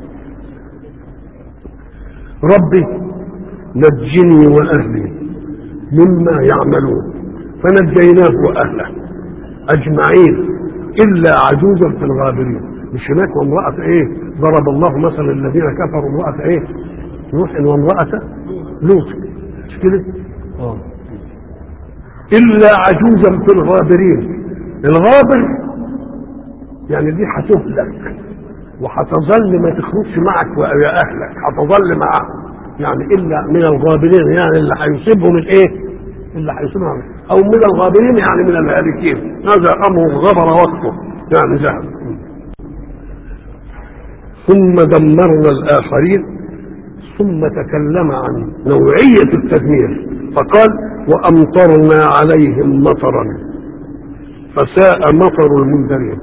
ربي نجني وأهلي مما يعملون، فنجيناه وأهله أجمعين إلا عجوزا في الغابرين. مش هناك وامرأة إيه؟ ضرب الله مثلا الذين كفروا امرأة إيه؟ نوح وامرأة لوط، مش كده؟ آه. إلا عجوزا في الغابرين. الغابر يعني دي هتهلك وهتظل ما تخرجش معك ويا أهلك، هتظل معك يعني إلا من الغابرين، يعني اللي هيصيبهم الإيه؟ اللي هيصيبهم أو من الغابرين يعني من الهالكين. هذا أمر غبر وقته يعني ذهب. ثم دمرنا الآخرين. ثم تكلم عن نوعية التدمير فقال وأمطرنا عليهم مطرا فساء مطر المنذرين.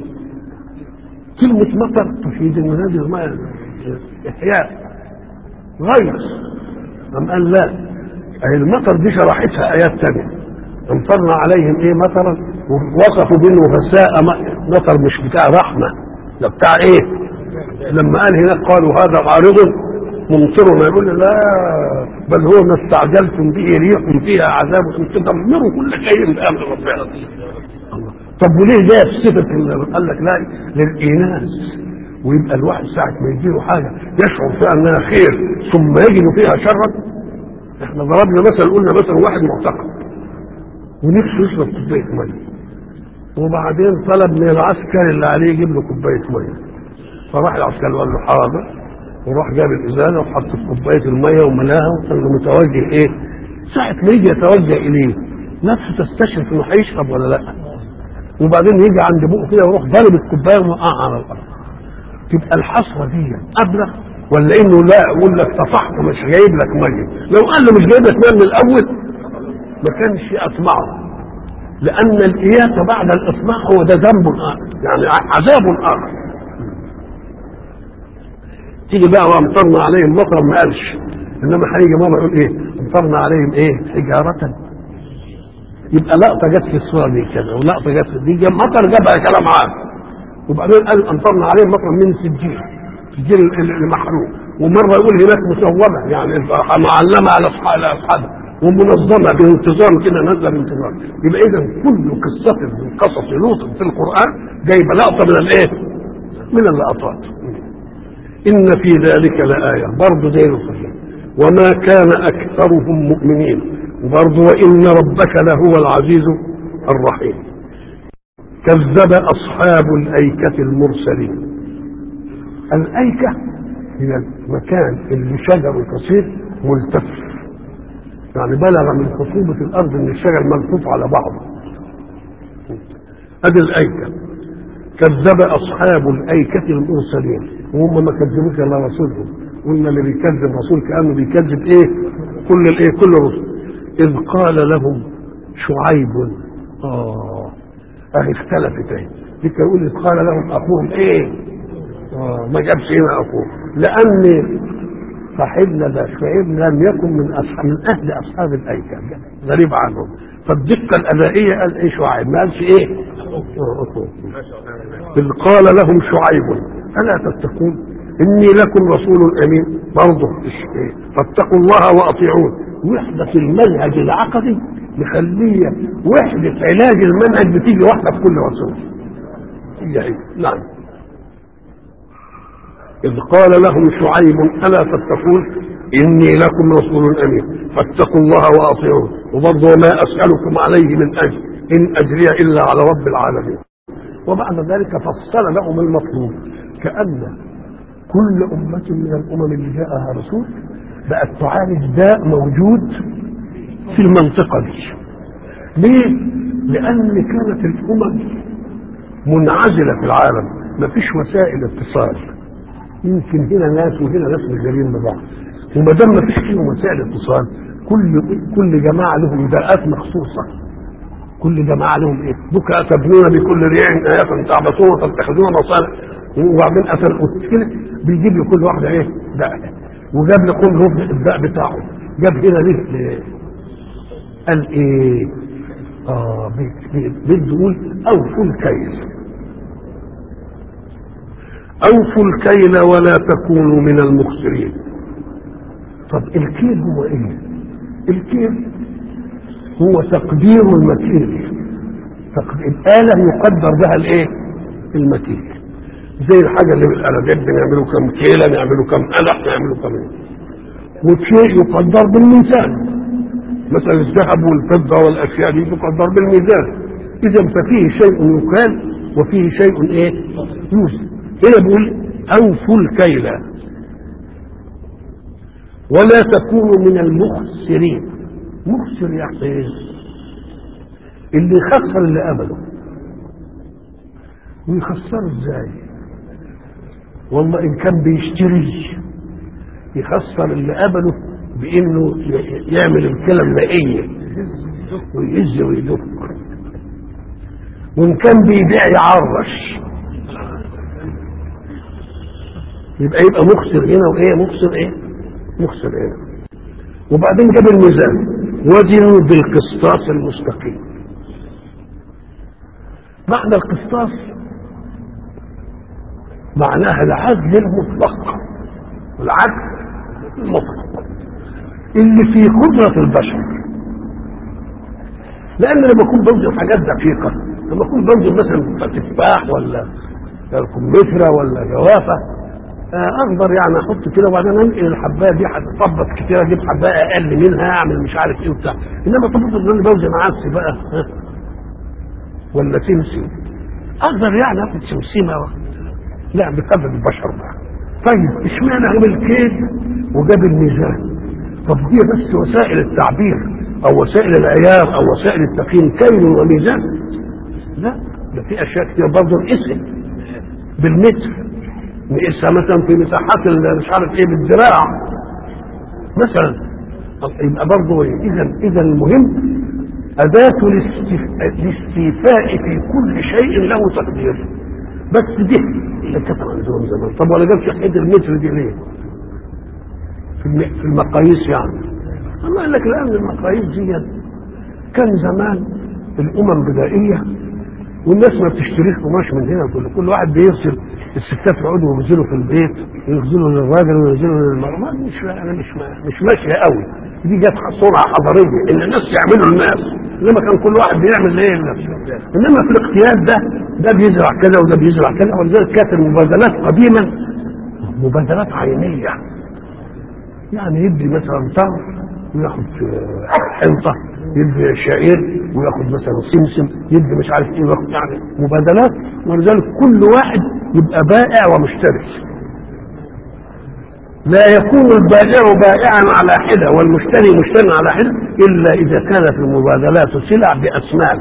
كلمة مطر تفيد أن هذه الماء إحياء غيث. أم قال لا، أي المطر دي شرحتها آيات تانية. أمطرنا عليهم إيه مطرا، ووصفوا بأنه فساء مطر، مش بتاع رحمة، ده بتاع إيه؟ لما قال هناك قالوا هذا عارض ممطرنا، يقول لا بل هو ما استعجلتم به ريح فيها عذاب ان تدمروا كل شيء بامر ربنا. طب وليه جاء في صفه؟ قال لك لا، للإيناس، ويبقى الواحد ساعه ما يجيله حاجه يشعر فيها انها خير ثم يجد فيها شرا. احنا ضربنا مثل، قلنا مثلا واحد معتقد ونفسه يشرب كوبايه ميه، وبعدين طلب من العسكري اللي عليه يجيب له كوبايه ميه، فراح العسكري وقال له حاضر، وراح جاب الازازه وحط في كوبايه الميه وملاها وكان متوجه ايه؟ ساعه ما يجي يتوجه اليه نفسه تستشرف انه هيشرب ولا لا، وبعدين يجي عند بقه كده ويروح ضارب الكوبايه وموقعها على الارض. تبقى الحسره دي ابلغ ولا انه لا يقول لك طفحت مش جايب لك ميه؟ لو قال له مش جايب لك ميه من الاول ما كانش اسمعه، لان الاياس بعد الاسماع هو ده ذنب اخر، يعني عذاب اخر. تيجي بقى وامطرنا عليهم مطرا ما قالش، انما هيجي مره يقول ايه؟ امطرنا عليهم ايه؟ حجاره. يبقى لقطه جت في الصوره دي كده، ولقطه جت في دي مطر جابها كلام عام، وبعدين قال امطرنا عليهم مطرا من سجيل، سجيل المحروق، ومره يقول هناك مسومه يعني معلمه على اصحابها ومنظمه بانتظام كده نازله بانتظام. يبقى اذا كل قصه من قصص لوط في القران جايبه لقطه من الايه؟ من اللقطات. إن في ذلك لآية برضه زي القصة. وما كان أكثرهم مؤمنين برضه وإن ربك لهو العزيز الرحيم. كذب أصحاب الأيكة المرسلين. الأيكة هي المكان اللي شجر قصير ملتف، يعني بلغ من خصوبة الأرض إن الشجر ملفوف على بعضه. هذه الأيكة. كذب أصحاب الأيكة المرسلين، وهم ما كذبوش الا رسولهم. قلنا اللي بيكذب رسول كانه بيكذب ايه؟ كل الايه؟ كل الرسل. اذ قال لهم شعيب. اه اهي اختلفت اهي. دي يقول اذ قال لهم اخوهم ايه؟ اه ما جابش هنا اخوهم، لان صاحبنا ده شعيب لم يكن من اصحاب من اهل اصحاب الايكه، غريب عنهم. فالدقه الادائيه قال ايه شعيب، ما قالش ايه اذ قال لهم شعيب الا تتقون اني لكم رسول امين. برضه إيه؟ فاتقوا الله واطيعون. وحده المنهج العقدي مخليه وحده علاج المنهج بتيجي واحده في كل رسول. هي ايه؟ نعم. إذ قال لهم شعيب ألا تتقون إني لكم رسول أمين فاتقوا الله وأطيعون. وبرضه وما أسألكم عليه من أجر إن أجري إلا على رب العالمين. وبعد ذلك فصل لهم المطلوب، كأن كل أمة من الأمم اللي جاءها رسول بقت تعالج داء موجود في المنطقة دي. ليه؟ لأن كانت الأمم منعزلة في العالم، ما فيش وسائل اتصال، يمكن هنا ناس وهنا ناس مش جايين ببعض. وما دام ما فيش فيهم وسائل اتصال، كل كل جماعه لهم داءات مخصوصه. كل جماعه لهم ايه؟ بك اتبنون بكل ريع آية تعبثون وتتخذون مصالح. وبعدين اتى كده بيجيب لكل واحده ايه؟ داء. وجاب لكل ربع الداء بتاعه. جاب هنا ليه؟ قال ايه؟ اه بده يقول اوفوا الكيل. أوفوا الكيل ولا تكونوا من المخسرين. طب الكيل هو ايه؟ الكيل هو تقدير المكيل. الآلة يقدر بها الايه؟ المكيل. زي الحاجة اللي بالآلة جدا يعملوا كم كيلة، يعملوا كم قلق، يعملوا كم ايه. وشيء يقدر بالميزان، مثلا الذهب والفضة والأشياء دي تقدر بالميزان. إذا ففيه شيء يكال وفيه شيء ايه؟ يوزن. هنا بيقول أوفوا الكيل ولا تكونوا من المخسرين. مخسر يعني ايه؟ اللي يخسر اللي قبله. ويخسره ازاي؟ والله ان كان بيشتري يخسر اللي قبله بانه يعمل الكلى المائيه ويهز ويدق. وان كان بيبيع يعرش يبقى يبقى مخسر هنا وايه؟ مخسر ايه؟ مخسر هنا. وبعدين جاب الميزان وزنوا بالقسطاس المستقيم. معنى القسطاس معناها العدل المطلق. العدل المطلق اللي في قدرة البشر. لأن لما يكون بوزن حاجات دقيقة، لما يكون بوزن مثلا تفاح ولا كمثرى ولا جوافة، اقدر يعني احط كده وبعدين انقل الحبايه دي هتطبط كتير، اجيب حبايه اقل منها اعمل مش عارف ايه وبتاع. انما تفضل ان انا بوزن عدس بقى ولا سمسم، اقدر يعني اخد سمسمه لا بقدر البشر بقى. طيب اشمعنى عمل كيد وجاب الميزان؟ طب هي بس وسائل التعبير او وسائل العيار او وسائل التقييم كيل وميزان؟ لا، ده في اشياء كتير برضه نقيسها بالمتر، نقيسها مثلا في مساحات مش عارف ايه بالذراع مثلا. يبقى برضه اذا اذا المهم اداه الاستيفاء في كل شيء له تقدير. بس دي اللي كانت عندهم زمان. طب ولا جابش حد المتر دي ليه؟ في المقاييس يعني. الله قال لك الان المقاييس دي كان زمان الامم بدائيه والناس ما بتشتريش قماش من هنا. كل كل واحد بيغسل، الستات يقعدوا ويغسلوا في البيت، يغسلوا للراجل ويغسلوا للمرأة. مش انا مش مش ماشيه قوي دي. جت صنعه حضاريه ان الناس يعملوا الناس، انما كان كل واحد بيعمل ايه لنفسه. انما في الاقتياد ده ده بيزرع كذا وده بيزرع كذا. ولذلك كانت المبادلات قديما مبادلات عينيه، يعني يدي مثلا تمر وياخد حنطه، يدي شعير وياخد مثلا سمسم، يدي مش عارف ايه وياخد، يعني مبادلات. ولذلك كل واحد يبقى بائع ومشتري. لا يكون البائع بائعا على حده والمشتري مشتري على حده الا اذا كانت المبادلات سلع باسمان،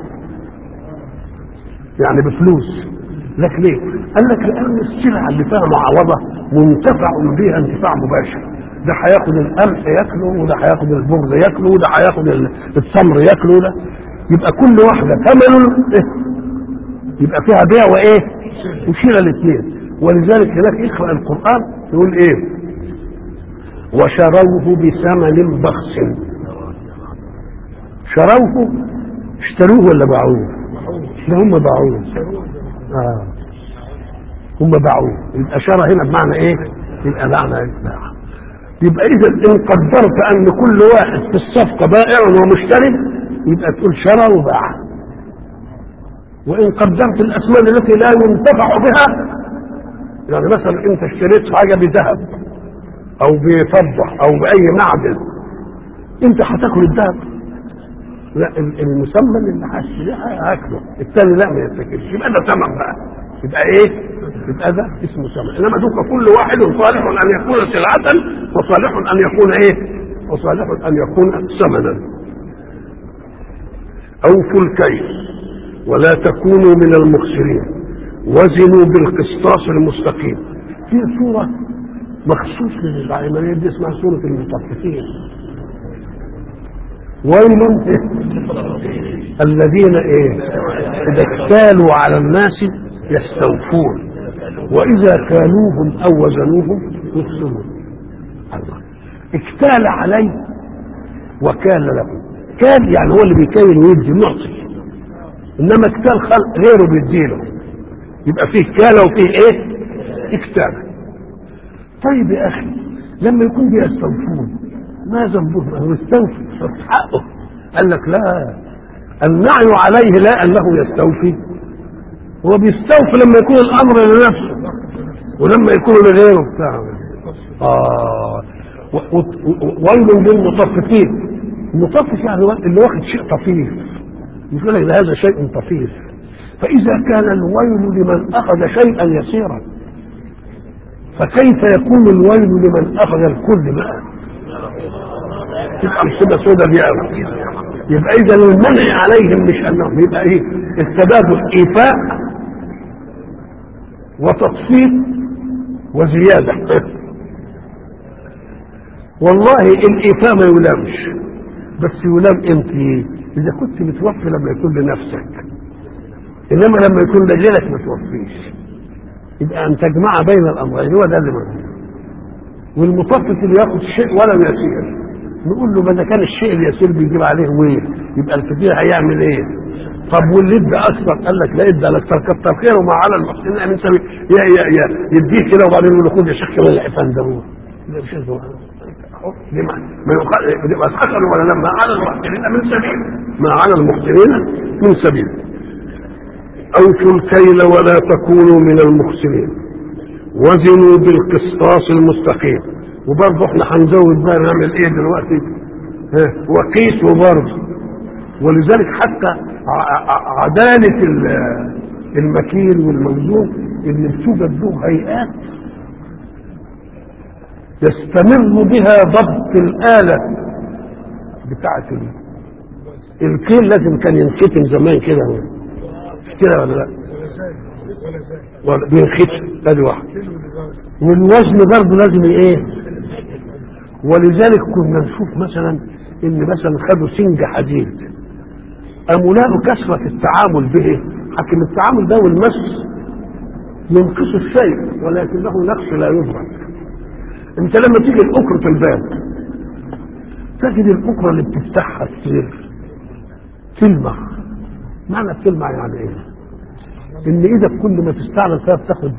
يعني بفلوس. لكن ليه؟ قال لك لان السلع اللي فيها معاوضه منتفع بها انتفاع مباشر. ده هياخد القمح ياكله، وده هياخد البرد ياكله، وده هياخد التمر ياكله. ده يبقى كل واحده ثمن إيه؟ يبقى فيها بيع وايه؟ وشيله الاثنين. ولذلك هناك اقرأ القرآن يقول ايه؟ وشروه بثمن بخس. شروه اشتروه ولا باعوه؟ لا هم باعوه. اه هم باعوه. يبقى شرى هنا بمعنى ايه؟ يبقى معنى اتباع. يبقى اذا ان قدرت ان كل واحد في الصفقه بائع ومشتري يبقى تقول شرى وباع. وان قدرت الاسمان التي لا ينتفع بها، يعني مثلا انت اشتريت حاجه بذهب او بفضه او باي معدن، انت هتاكل الذهب؟ لا، المسمن اللي هشتريها هاكله، الثاني لا ما يتاكلش، يبقى ده ثمن بقى. يبقى ايه؟ يبقى ده اسمه ثمن. انما دوك كل واحد صالح ان يكون سلعه وصالح ان يكون ايه؟ وصالح ان يكون ثمنا. اوفوا الكيل ولا تكونوا من المخسرين وزنوا بالقسطاس المستقيم. في سوره مخصوص للعمليه دي اسمها سوره المطففين. ويل الذين ايه؟ اذا اكتالوا على الناس يستوفون واذا كالوهم او وزنوهم يخسرون. الله اكتال عليه وكال له. كال يعني هو اللي بيكيل ويدي معطي، انما اكتال خلق غيره بيديله، يبقى فيه كاله وفيه ايه؟ اكتال. طيب يا اخي لما يكون بيستوفون ما ذنبه؟ هو يستوفي حقه. قال لك لا، النعي عليه لا انه يستوفي، هو بيستوفي لما يكون الامر لنفسه ولما يكون لغيره بتاعه. اه ويل للمطففين. المطفف يعني اللي واخد شيء طفيف، يقول لك هذا شيء طفيف. فاذا كان الويل لمن اخذ شيئا يسيرا فكيف يكون الويل لمن اخذ الكل بقى؟ تبقى مصيبه سوداء دي قوي. يبقى اذا المنع عليهم مش انهم يبقى ايه؟ التبادل ايفاء وتطفيف وزياده. والله الايفاء ما يلامش، بس يلام امتى؟ اذا كنت بتوفي لما يكون لنفسك، انما لما يكون لغيرك ما توفيش. يبقى ان تجمع بين الامرين، هو ده اللي مهم. والمطفف اللي ياخد شيء ولو يسير نقول له اذا كان الشيء اليسير بيجيب عليه ويل يبقى الكثير هيعمل ايه؟ طب واللي ادى اكثر قال لك لا ادى لك كتر خيره وما على المحسنين من سبيل. يا يا يا يديه كده وبعدين يقول له خد يا شيخ كمان العفان ده هو ده مش هو لما ما يبقى حسن ولا لما على المحسنين من سبيل، ما على المحسنين من سبيل. اوفوا الكيل ولا تكونوا من المخسرين وزنوا بالقسطاس المستقيم. وبرضه احنا هنزود بقى نعمل ايه دلوقتي؟ ها وقيس وبرضه. ولذلك حتى عدالة المكيل والموزون اللي بتوجد له هيئات يستمر بها ضبط الآلة بتاعة الكيل. لازم كان ينختم زمان كده كده ولا لا؟ ولا بينختم ادي واحد. والوزن برضه لازم ايه؟ ولذلك كنا نشوف مثلا ان مثلا خدوا سنج حديد قاموا لقوا كثرة التعامل به، حكم التعامل ده والمس ينقص الشيء ولكنه نقص لا يدرك. انت لما تيجي الأكرة الباب تجد الأكرة اللي بتفتحها كتير تلمع. معنى بتلمع يعني ايه؟ ان ايدك كل ما تستعمل فيها بتاخد،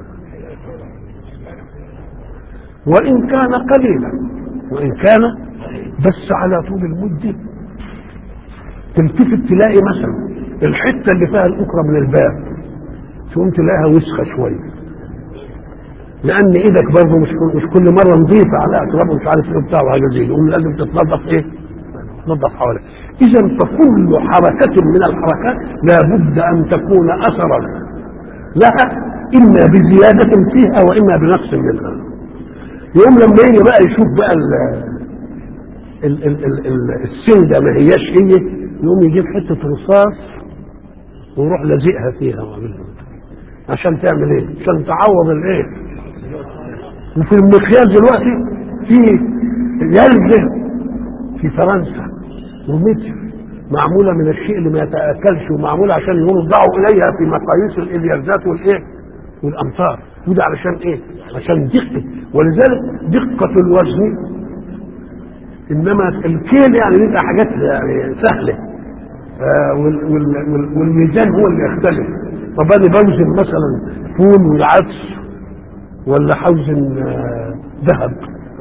وان كان قليلا وان كان بس على طول المدة تلتفت تلاقي مثلا الحته اللي فيها الاكرة من الباب تقوم تلاقيها وسخه شويه، لان ايدك برضه مش مش كل مره نظيفه على اطراف مش عارف ايه بتاع وحاجه زي يقوم لازم تتنظف ايه؟ تنظف حواليك. اذا فكل حركه من الحركات لابد ان تكون اثرا لها اما بزياده فيها واما بنقص منها. يوم لما يجي بقى يشوف بقى ال ال ال ال ال السنده ما هياش هي، يقوم يجيب حته رصاص ويروح لازقها فيها وعاملها عشان تعمل ايه؟ عشان تعوض الايه؟ وفي المقياس دلوقتي في يلزم في فرنسا ومتر معموله من الشيء اللي ما يتاكلش ومعموله عشان يوضعوا اليها في مقاييس الاليازات والايه؟ والامتار، وده علشان ايه؟ عشان دقه، ولذلك دقه الوزن. انما الكيل يعني بيبقى حاجات يعني سهله، آه وال وال والميزان هو اللي يختلف. طب انا بوزن مثلا فول والعدس ولا حوزن آه ذهب؟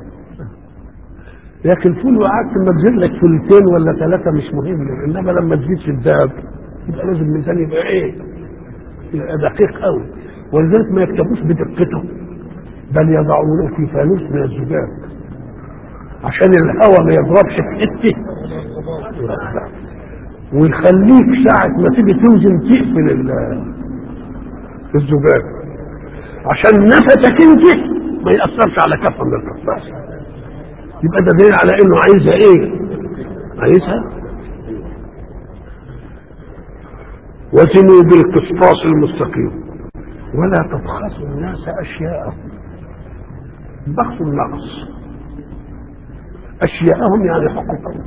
لكن فول وعدس لما تزيد لك فولتين ولا ثلاثه مش مهم، انما لما تزيد في الذهب يبقى لازم الميزان يبقى ايه؟ يبقى دقيق قوي، ولذلك ما يكتبوش بدقته، بل يضعونه في فانوس من الزجاج عشان الهواء ما يضربش في حته ويخليك ساعة ما تيجي توزن تقفل الزجاج عشان نفسك انت ما يأثرش على كفة من القفاص. يبقى ده دليل على انه عايزها ايه؟ عايزها وزنوا بالقسطاس المستقيم ولا تبخسوا الناس اشياءهم. بخس النقص، اشياءهم يعني حقوقهم.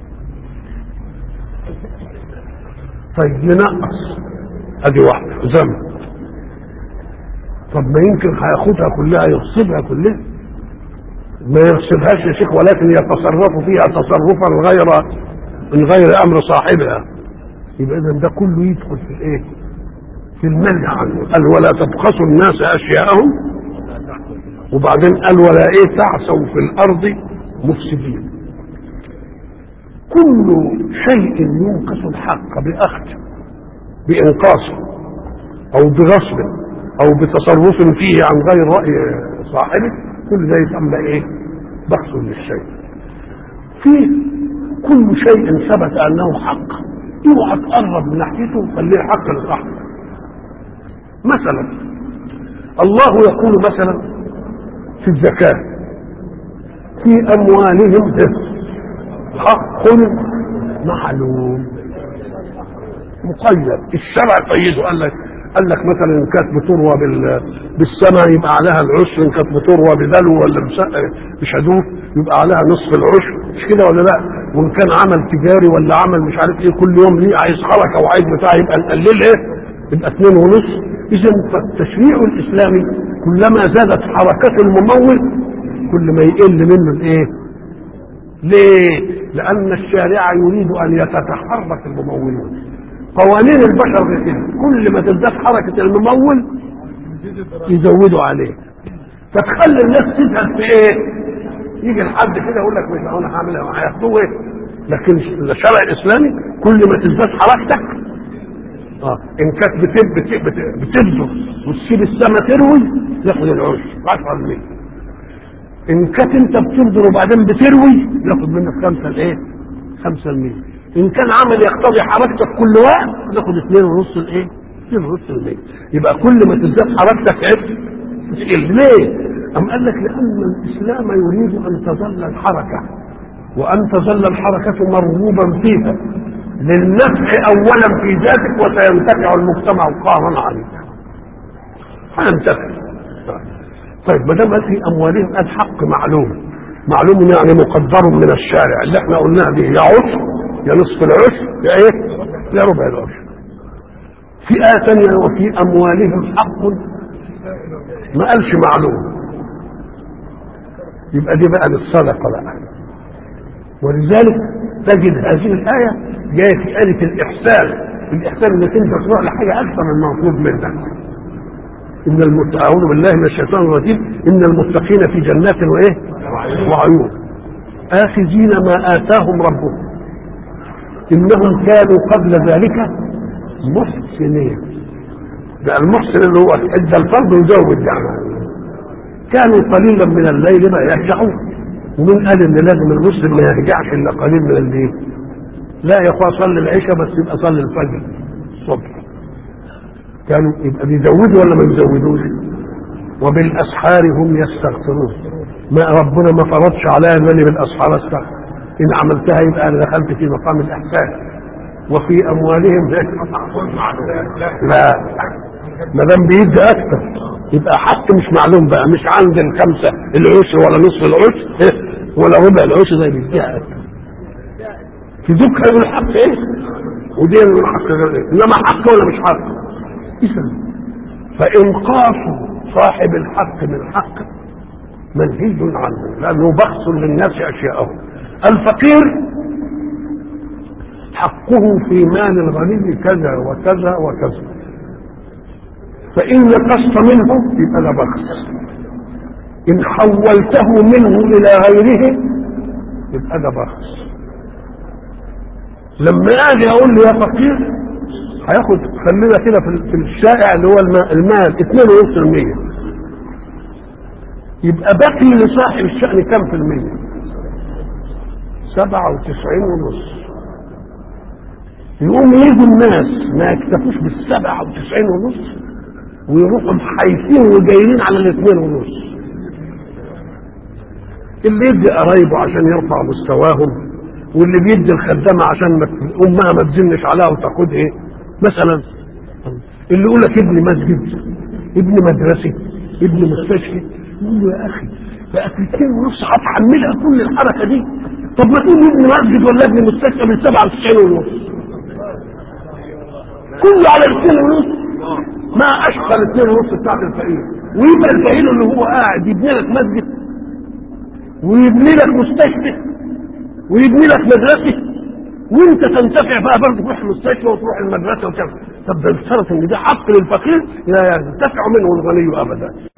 طيب ننقص ادي واحده ذنب، طب ما يمكن هياخدها كلها يغصبها كلها، ما يغصبهاش يا شيخ ولكن يتصرف فيها تصرفا غير من غير امر صاحبها. يبقى اذا ده كله يدخل في الايه؟ في المنع عنه. قال ولا تبخسوا الناس اشياءهم، وبعدين قال ولا ايه تعثوا في الارض مفسدين. كل شيء ينقص الحق باخذ بانقاصه او بغصب او بتصرف فيه عن غير راي صاحبه، كل ده يسمى ايه؟ بخس للشيء. في كل شيء ثبت انه حق اوعى تقرب من ناحيته، خليه حق لصاحبه. مثلا الله يقول مثلا في الزكاه في اموالهم حق معلوم مقيد، الشرع قيده. قال لك قال لك مثلا ان كانت بتروى بالسماء يبقى عليها العشر، ان كانت بتروى بدلو ولا بشهدوه يبقى عليها نصف العشر، مش كده ولا لا؟ وان كان عمل تجاري ولا عمل مش عارف ايه كل يوم ليه عايز حركه وعايز بتاع يبقى نقلل ايه؟ يبقى اثنين ونص. اذا فالتشريع الاسلامي كلما زادت حركه الممول كل ما يقل منه الايه؟ ليه؟ لأن الشارع يريد أن يتتحرك الممولون. قوانين البشر غير كده، كل ما تزداد حركة الممول يزودوا عليه، فتخلي الناس تزهد في إيه؟ يجي الحد كده يقول لك مش أنا هعملها هياخدوه إيه؟ لكن الشرع الإسلامي كل ما تزداد حركتك اه إن كانت بتبذر وتسيب السماء تروي ياخد العشر عشرة بالمية، ان كانت انت بتبذر وبعدين بتروي ياخد منك خمسة الايه؟ خمسة المية. ان كان عمل يقتضي حركتك كل وقت ناخد اثنين ونص الايه؟ اثنين ونص المية. يبقى كل ما تزداد حركتك ايه؟ تقل. ليه؟ ام قال لك لان الاسلام يريد ان تظل الحركه وان تظل الحركه مرغوبا فيها للنفع اولا في ذاتك وسينتفع المجتمع قهرا عليك. هينتفع. طيب ما دام في اموالهم الحق معلوم، معلوم يعني مقدر من الشارع اللي احنا قلناها دي، يا عشر يا نصف العشر يا ايه؟ يا ربع العشر. في آية ثانية وفي اموالهم حق ما قالش معلوم، يبقى دي بقى للصدقه بقى. ولذلك تجد هذه الآية جايه في آية الإحسان. الإحسان انك انت تروح لحاجه اكثر من المطلوب منك. إن المت... أعوذ بالله من الشيطان الرجيم إن المتقين في جنات وإيه؟ وعيون آخذين ما آتاهم ربهم إنهم كانوا قبل ذلك محسنين. ده المحسن اللي هو ادى الفرض وزود يعني كانوا قليلا من الليل ما يهجعون. ومن قال إن لازم المسلم ما يهجعش إلا قليل من الليل؟ لا يا أخوة صلي العشاء بس يبقى صلي الفجر الصبح. كانوا يبقى بيزودوا ولا ما بيزودوش؟ وبالاسحار هم يستغفرون. ما ربنا ما فرضش عليا انني بالاسحار استغفر، ان عملتها يبقى انا دخلت في مقام الاحسان. وفي اموالهم لا ما دام بيدي اكثر يبقى حق مش معلوم بقى، مش عند الخمسه العشر ولا نصف العشر ولا ربع العشر زي بيديها اكثر. في ذكر الحق ايه؟ ودي الحق غير ايه؟ انما حق ولا مش حق؟ إذن فإنقاص صاحب الحق من حقه منهي عنه، لأنه بخس للناس أشياءهم. الفقير حقه في مال الغني كذا وكذا وكذا، فإن نقصت منه يبقى ده بخس، إن حولته منه إلى غيره يبقى ده بخس. لما أجي أقول له يا فقير هياخد، خلينا كده في الشائع اللي هو المال اثنين ونص المية، يبقى باقي لصاحب الشأن كم في المية؟ سبعة وتسعين ونص. يقوم يجوا الناس ما يكتفوش بالسبعة وتسعين ونص ويروحوا محايفين وجايين على الاثنين ونص، اللي يدي قرايبه عشان يرفع مستواهم، واللي بيدي الخدامة عشان امها ما تزنش عليها وتاخد ايه مثلا، اللي يقول لك ابن مسجد ابن مدرسة ابن مستشفى، يقول له يا اخي بقى اثنين ونص هتحملها كل الحركة دي؟ طب ما تقول ابن مسجد ولا ابن مستشفى من سبعة وتسعين ونص كله على الاثنين ونص، ما اشقى الاثنين ونص بتاعت الفقير. ويبقى الفقير اللي هو قاعد يبني لك مسجد ويبني لك مستشفى ويبني لك مدرسه وانت تنتفع بقى برضه تروح المستشفى وتروح المدرسه وكذا. طب ده يفترض ان ده حق للفقير لا ينتفع منه الغني ابدا.